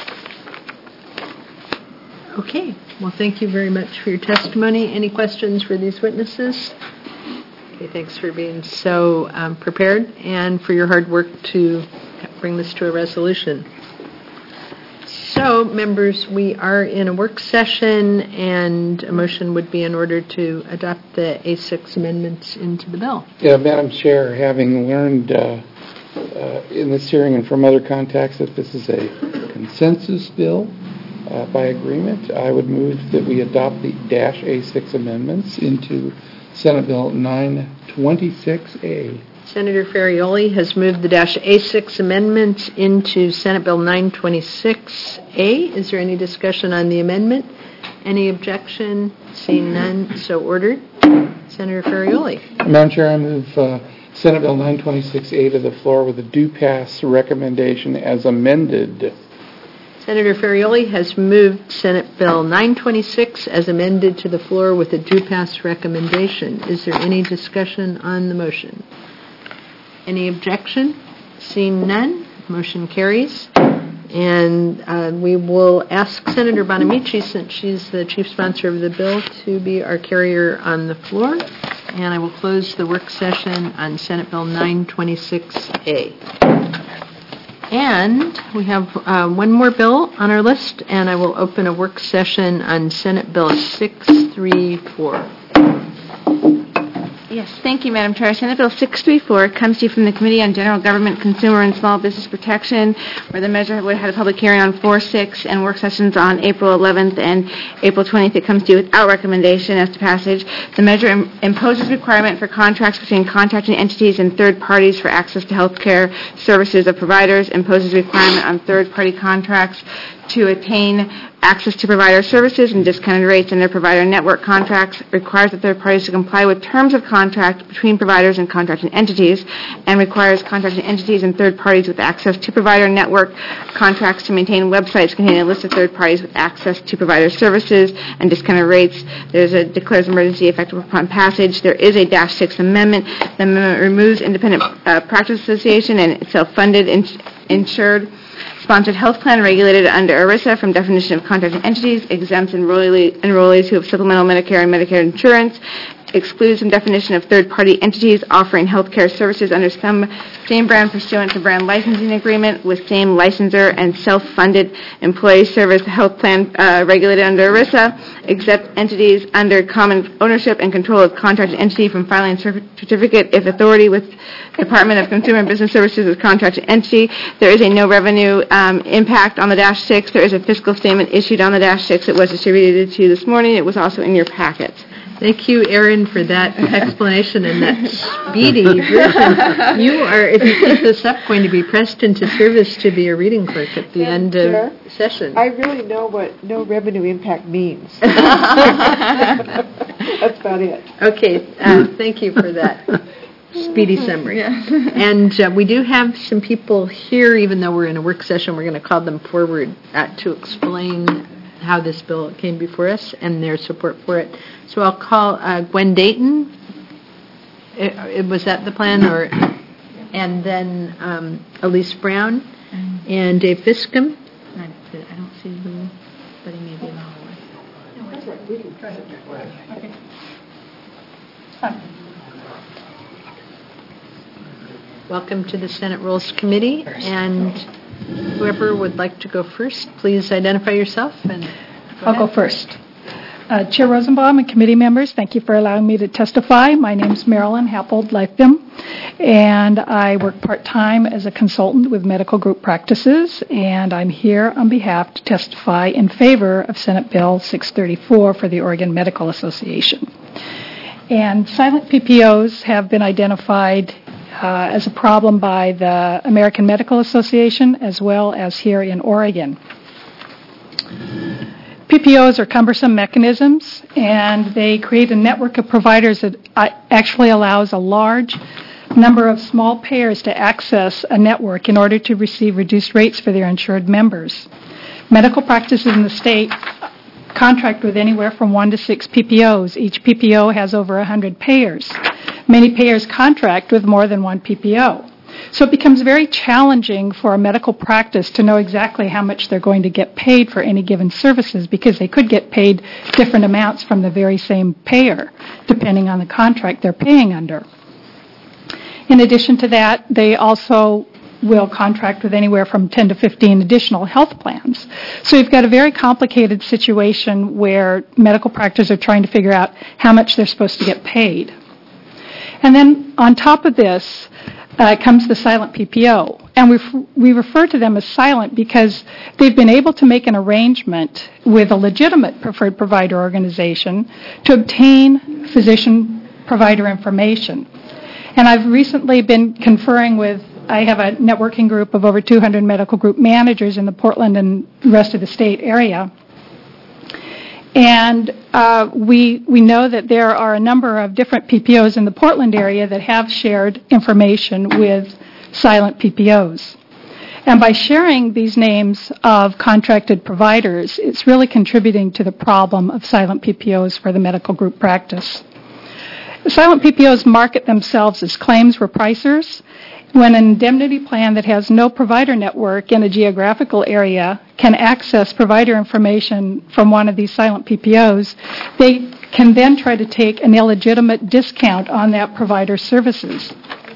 Okay. Well, thank you very much for your testimony. Any questions for these witnesses? Okay, thanks for being so prepared and for your hard work to bring this to a resolution. So, members, we are in a work session, and a motion would be in order to adopt the A6 amendments into the bill. Yeah, Madam Chair, having learned in this hearing and from other contacts that this is a consensus bill by agreement, I would move that we adopt the -A6 amendments into Senate Bill 926A. Senator Ferrioli has moved the -A6 amendments into Senate Bill 926A. Is there any discussion on the amendment? Any objection? Seeing none, so ordered. Senator Ferrioli. Madam Chair, I move Senate Bill 926A to the floor with a due pass recommendation as amended. Senator Ferrioli has moved Senate Bill 926 as amended to the floor with a due pass recommendation. Is there any discussion on the motion? Any objection? Seeing none, motion carries. And we will ask Senator Bonamici, since she's the chief sponsor of the bill, to be our carrier on the floor. And I will close the work session on Senate Bill 926A. And we have one more bill on our list, and I will open a work session on Senate Bill 634. Yes, thank you, Madam Chair. Senate Bill 634 comes to you from the Committee on General Government, Consumer, and Small Business Protection, where the measure had a public hearing on 4/6 and work sessions on April 11th and April 20th. It comes to you without recommendation as to passage. The measure imposes requirement for contracts between contracting entities and third parties for access to health care services of providers, imposes requirement on third-party contracts to attain access to provider services and discounted rates in their provider network contracts, requires the third parties to comply with terms of contract between providers and contracting entities, and requires contracting entities and third parties with access to provider network contracts to maintain websites containing a list of third parties with access to provider services and discounted rates. There's a declares emergency effective upon passage. There is a -6 amendment. The amendment removes Independent Practice Association and self-funded insured sponsored health plan regulated under ERISA from definition of contracting entities, exempts enrollees who have supplemental Medicare and Medicare insurance, excludes from definition of third-party entities offering health care services under same brand pursuant to brand licensing agreement with same licensor and self-funded employee service health plan regulated under ERISA, except entities under common ownership and control of contracted entity from filing a certificate if authority with Department of Consumer and Business Services is contracted entity. There is a no revenue impact on the -6. There is a fiscal statement issued on the -6. It was distributed to you this morning. It was also in your packet. Thank you, Erin, for that explanation and that speedy version. You are, if you keep this up, going to be pressed into service to be a reading clerk at the end of session. I really know what no revenue impact means. That's about it. Okay, thank you for that speedy summary. And we do have some people here, even though we're in a work session, we're going to call them forward to explain how this bill came before us and their support for it. So I'll call Gwen Dayton. Was that the plan? And then Elise Brown and Dave Fiscom. I don't see who, but he may be in the hallway. No, that's right. We can try it. Okay. Welcome to the Senate Rules Committee. And whoever would like to go first, please identify yourself. And I'll go first. Chair Rosenbaum and committee members, thank you for allowing me to testify. My name is Marilyn Happold-Leifdom, and I work part-time as a consultant with Medical Group Practices, and I'm here on behalf to testify in favor of Senate Bill 634 for the Oregon Medical Association. And silent PPOs have been identified as a problem by the American Medical Association as well as here in Oregon. PPOs are cumbersome mechanisms, and they create a network of providers that actually allows a large number of small payers to access a network in order to receive reduced rates for their insured members. Medical practices in the state contract with anywhere from 1 to 6 PPOs. Each PPO has over 100 payers. Many payers contract with more than one PPO. So it becomes very challenging for a medical practice to know exactly how much they're going to get paid for any given services, because they could get paid different amounts from the very same payer, depending on the contract they're paying under. In addition to that, they also will contract with anywhere from 10 to 15 additional health plans. So you've got a very complicated situation where medical practices are trying to figure out how much they're supposed to get paid. And then on top of this comes the silent PPO. And we refer to them as silent because they've been able to make an arrangement with a legitimate preferred provider organization to obtain physician-provider information. And I've recently been conferring with, I have a networking group of over 200 medical group managers in the Portland and rest of the state area. And we know that there are a number of different PPOs in the Portland area that have shared information with silent PPOs. And by sharing these names of contracted providers, it's really contributing to the problem of silent PPOs for the medical group practice. The silent PPOs market themselves as claims repricers, When an indemnity plan that has no provider network in a geographical area can access provider information from one of these silent PPOs, they can then try to take an illegitimate discount on that provider's services.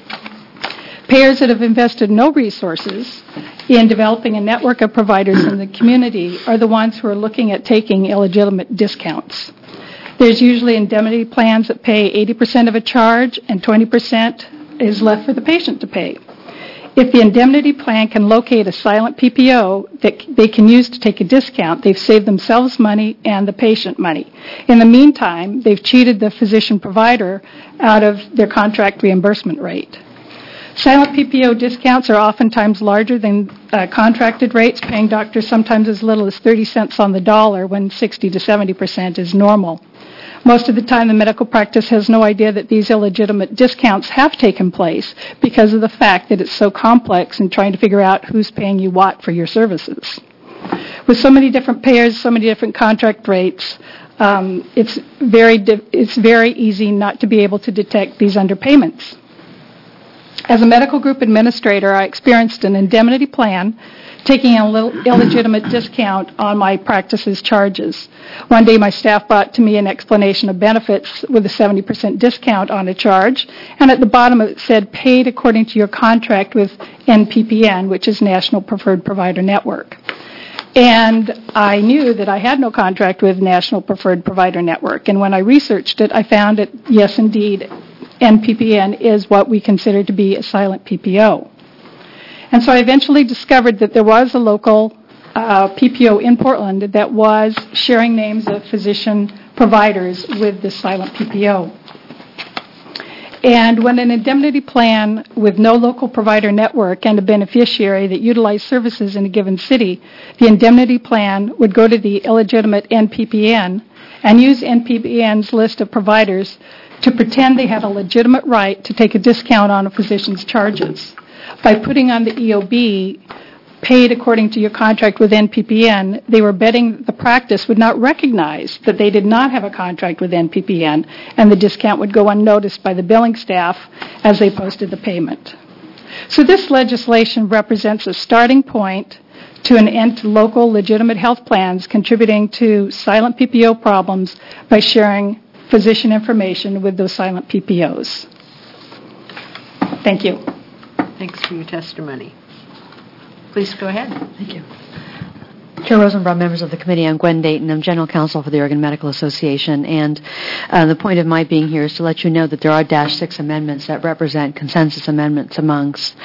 Payers that have invested no resources in developing a network of providers in the community are the ones who are looking at taking illegitimate discounts. There's usually indemnity plans that pay 80% of a charge and 20% is left for the patient to pay. If the indemnity plan can locate a silent PPO that they can use to take a discount, they've saved themselves money and the patient money. In the meantime, they've cheated the physician provider out of their contract reimbursement rate. Silent PPO discounts are oftentimes larger than contracted rates, paying doctors sometimes as little as 30 cents on the dollar when 60 to 70% is normal. Most of the time, the medical practice has no idea that these illegitimate discounts have taken place because of the fact that it's so complex in trying to figure out who's paying you what for your services. With so many different payers, so many different contract rates, it's very easy not to be able to detect these underpayments. As a medical group administrator, I experienced an indemnity plan taking an illegitimate discount on my practice's charges. One day my staff brought to me an explanation of benefits with a 70% discount on a charge, and at the bottom it said paid according to your contract with NPPN, which is National Preferred Provider Network. And I knew that I had no contract with National Preferred Provider Network, and when I researched it, I found that, yes, indeed, NPPN is what we consider to be a silent PPO. And so I eventually discovered that there was a local PPO in Portland that was sharing names of physician providers with this silent PPO. And when an indemnity plan with no local provider network and a beneficiary that utilized services in a given city, the indemnity plan would go to the illegitimate NPPN and use NPPN's list of providers to pretend they had a legitimate right to take a discount on a physician's charges. By putting on the EOB, paid according to your contract with NPPN, they were betting the practice would not recognize that they did not have a contract with NPPN, and the discount would go unnoticed by the billing staff as they posted the payment. So this legislation represents a starting point to an end to local legitimate health plans contributing to silent PPO problems by sharing physician information with those silent PPOs. Thank you. Thanks for your testimony. Please go ahead. Thank you. Chair Rosenbaum, members of the committee, I'm Gwen Dayton. I'm General Counsel for the Oregon Medical Association, and the point of my being here is to let you know that there are -6 amendments that represent consensus amendments amongst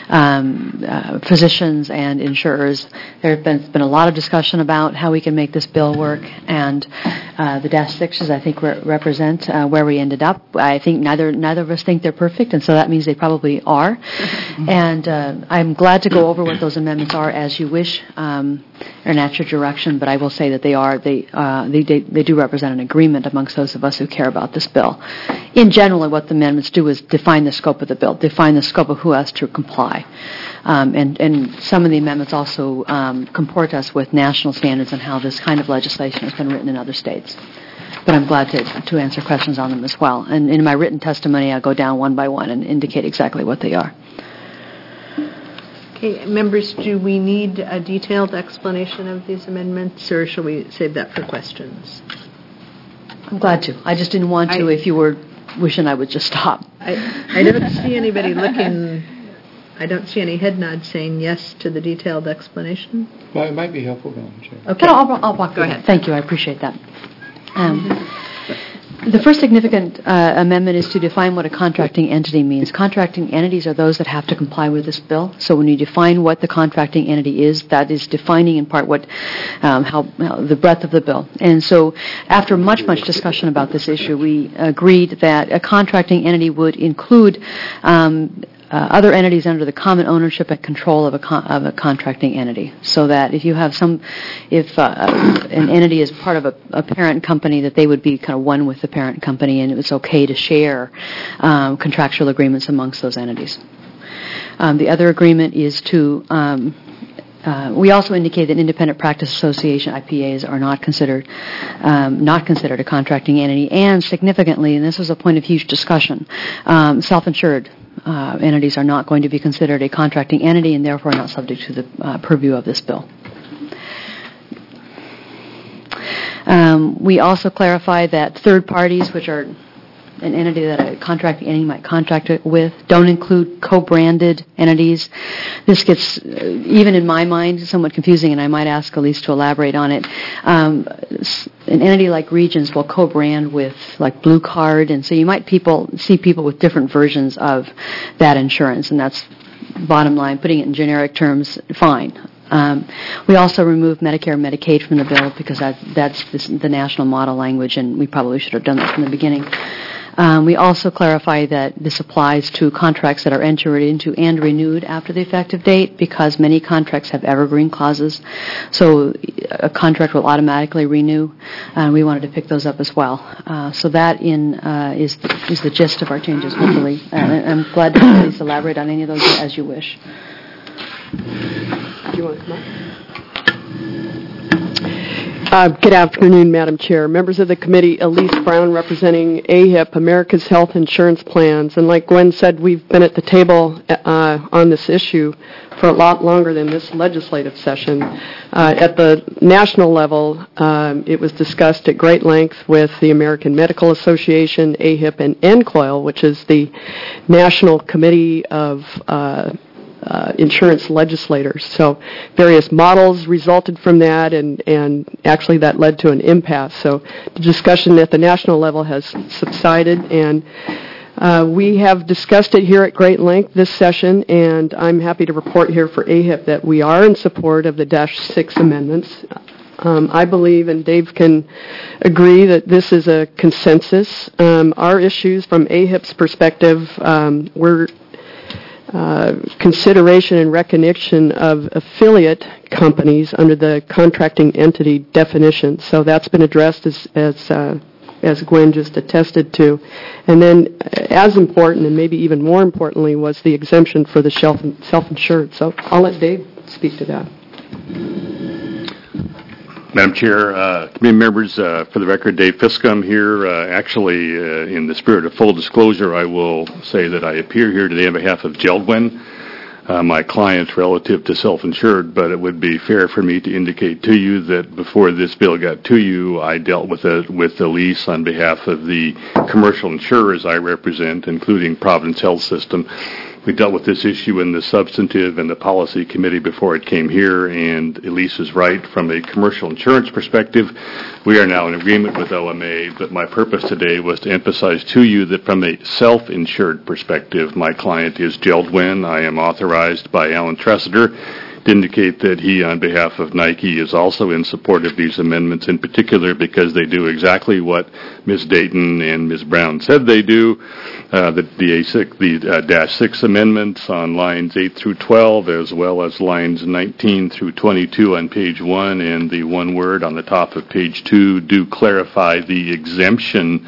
physicians and insurers. There has been a lot of discussion about how we can make this bill work, and the -6s, I think, represent where we ended up. I think neither of us think they're perfect, and so that means they probably are. And I'm glad to go over what those amendments are as you wish. Or at your direction, but I will say that they do represent an agreement amongst those of us who care about this bill. In general, what the amendments do is define the scope of the bill, define the scope of who has to comply. And some of the amendments also comport us with national standards on how this kind of legislation has been written in other states. But I'm glad to answer questions on them as well. And in my written testimony, I'll go down one by one and indicate exactly what they are. Okay, members, do we need a detailed explanation of these amendments, or shall we save that for questions? I'm glad to. I just didn't want to if you were wishing I would just stop. I don't see anybody looking. I don't see any head nods saying yes to the detailed explanation. Well, it might be helpful, Madam Chair. Okay, I'll walk through. Go ahead. Thank you. I appreciate that. The first significant amendment is to define what a contracting entity means. Contracting entities are those that have to comply with this bill. So when you define what the contracting entity is, that is defining in part how the breadth of the bill. And so after much discussion about this issue, we agreed that a contracting entity would include other entities under the common ownership and control of a contracting entity, so that if an entity is part of a parent company, that they would be kind of one with the parent company, and it was okay to share contractual agreements amongst those entities. The other agreement is to we also indicate that independent practice association IPAs are not considered a contracting entity, and significantly, and this was a point of huge discussion, self-insured entities are not going to be considered a contracting entity and therefore not subject to the purview of this bill. We also clarify that third parties, which are an entity that a contracting entity might contract with, don't include co-branded entities. This gets, even in my mind, somewhat confusing, and I might ask Elise to elaborate on it. An entity like Regions will co-brand with, like, Blue Card, and so you might see people with different versions of that insurance, and that's bottom line. Putting it in generic terms, fine. We also removed Medicare and Medicaid from the bill because that's the national model language, and we probably should have done that from the beginning. We also clarify that this applies to contracts that are entered into and renewed after the effective date because many contracts have evergreen clauses, so a contract will automatically renew, and we wanted to pick those up as well. So that is the gist of our changes, hopefully. I'm glad to please elaborate on any of those as you wish. Do you want to come up? Good afternoon, Madam Chair. Members of the committee, Elise Brown representing AHIP, America's Health Insurance Plans. And like Gwen said, we've been at the table on this issue for a lot longer than this legislative session. At the national level, it was discussed at great length with the American Medical Association, AHIP, and NCOIL, which is the National Committee of Insurance Legislators. So various models resulted from that, and actually that led to an impasse. So the discussion at the national level has subsided, and we have discussed it here at great length this session, and I'm happy to report here for AHIP that we are in support of the -6 amendments. I believe, and Dave can agree, that this is a consensus. Our issues from AHIP's perspective were consideration and recognition of affiliate companies under the contracting entity definition. So that's been addressed as Gwen just attested to. And then as important, and maybe even more importantly, was the exemption for the self-insured. So I'll let Dave speak to that. Madam Chair, committee members, for the record, Dave Fiscum here. Actually, in the spirit of full disclosure, I will say that I appear here today on behalf of Geldwin, my clients relative to self-insured, but it would be fair for me to indicate to you that before this bill got to you, I dealt with Elise on behalf of the commercial insurers I represent, including Providence Health System. We dealt with this issue in the substantive and the policy committee before it came here, and Elise is right. From a commercial insurance perspective, we are now in agreement with OMA, but my purpose today was to emphasize to you that from a self-insured perspective, my client is Geldwin. I am authorized by Alan Tressiter to indicate that he, on behalf of Nike, is also in support of these amendments, in particular because they do exactly what Ms. Dayton and Ms. Brown said they do. The -6 amendments on lines 8 through 12, as well as lines 19 through 22 on page 1, and the one word on the top of page 2 do clarify the exemption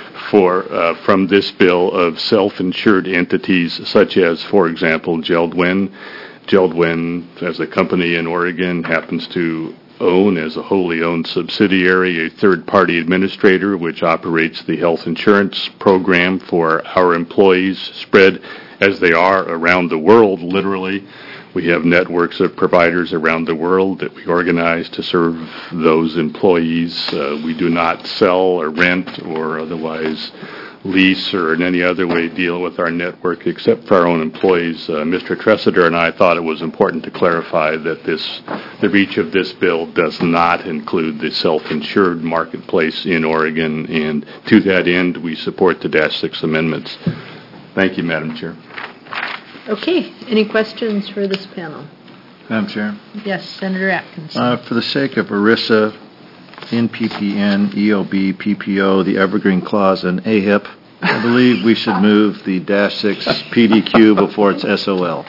from this bill of self-insured entities such as, for example, Geldwin. Geldwin, as a company in Oregon, happens to own, as a wholly owned subsidiary, a third-party administrator which operates the health insurance program for our employees, spread as they are around the world, literally. We have networks of providers around the world that we organize to serve those employees. We do not sell or rent or otherwise lease or in any other way deal with our network except for our own employees. Mr. Tressiter and I thought it was important to clarify that the reach of this bill does not include the self-insured marketplace in Oregon, and to that end, we support the -6 amendments. Thank you, Madam Chair. Okay. Any questions for this panel? Madam Chair? Yes, Senator Atkinson. For the sake of ERISA, NPPN, EOB, PPO, the Evergreen Clause, and AHIP, I believe we should move the -6 PDQ before it's SOL.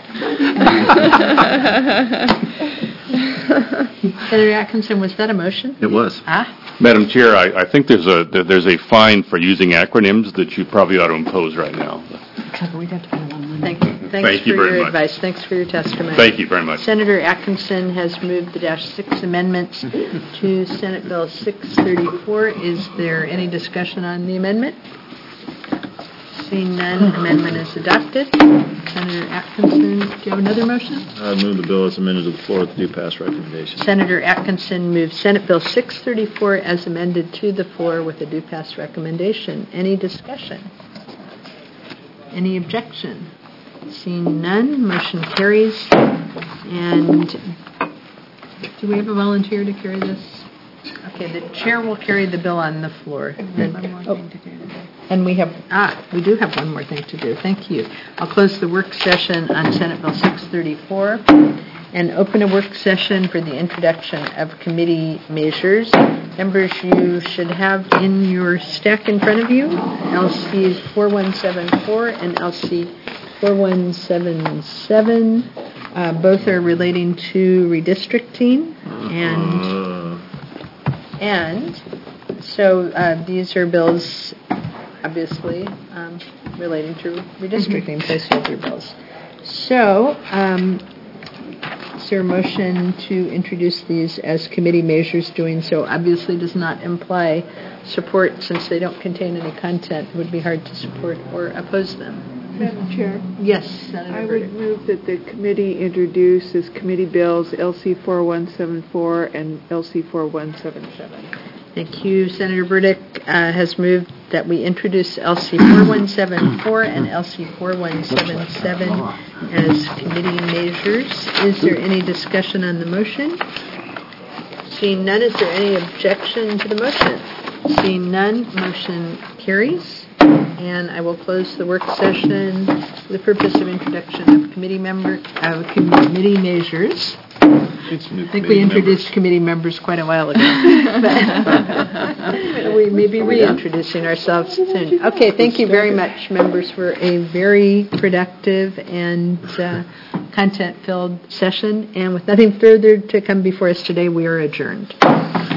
Senator Atkinson, was that a motion? It was. Madam Chair, I think there's a fine for using acronyms that you probably ought to impose right now. Thanks for your advice. Thanks for your testimony. Thank you very much. Senator Atkinson has moved the -6 amendments to Senate Bill 634. Is there any discussion on the amendment? Seeing none, amendment is adopted. Senator Atkinson, do you have another motion? I move the bill as amended to the floor with the due pass recommendation. Senator Atkinson moves Senate Bill 634 as amended to the floor with a due pass recommendation. Any discussion? Any objection? Seeing none, motion carries. And do we have a volunteer to carry this? Okay, the chair will carry the bill on the floor. And we do have one more thing to do. Thank you. I'll close the work session on Senate Bill 634 and open a work session for the introduction of committee measures. Members, you should have in your stack in front of you LCs 4174 and LC 4177. Both are relating to redistricting, and so these are bills, obviously, relating to redistricting, placeholder bills. So, is there a motion to introduce these as committee measures? Doing so obviously does not imply support, since they don't contain any content. It would be hard to support or oppose them. Madam Chair? Yes, Senator I Burdick. would move that the committee introduce as committee bills LC 4174 and LC 4177. Thank you. Senator Burdick has moved that we introduce LC 4174 and LC 4177 as committee measures. Is there any discussion on the motion? Seeing none, is there any objection to the motion? Seeing none, motion carries. And I will close the work session for the purpose of introduction of committee measures. I think we introduced committee members quite a while ago. We may be reintroducing ourselves soon. Okay, thank you very much, members, for a very productive and content-filled session. And with nothing further to come before us today, we are adjourned.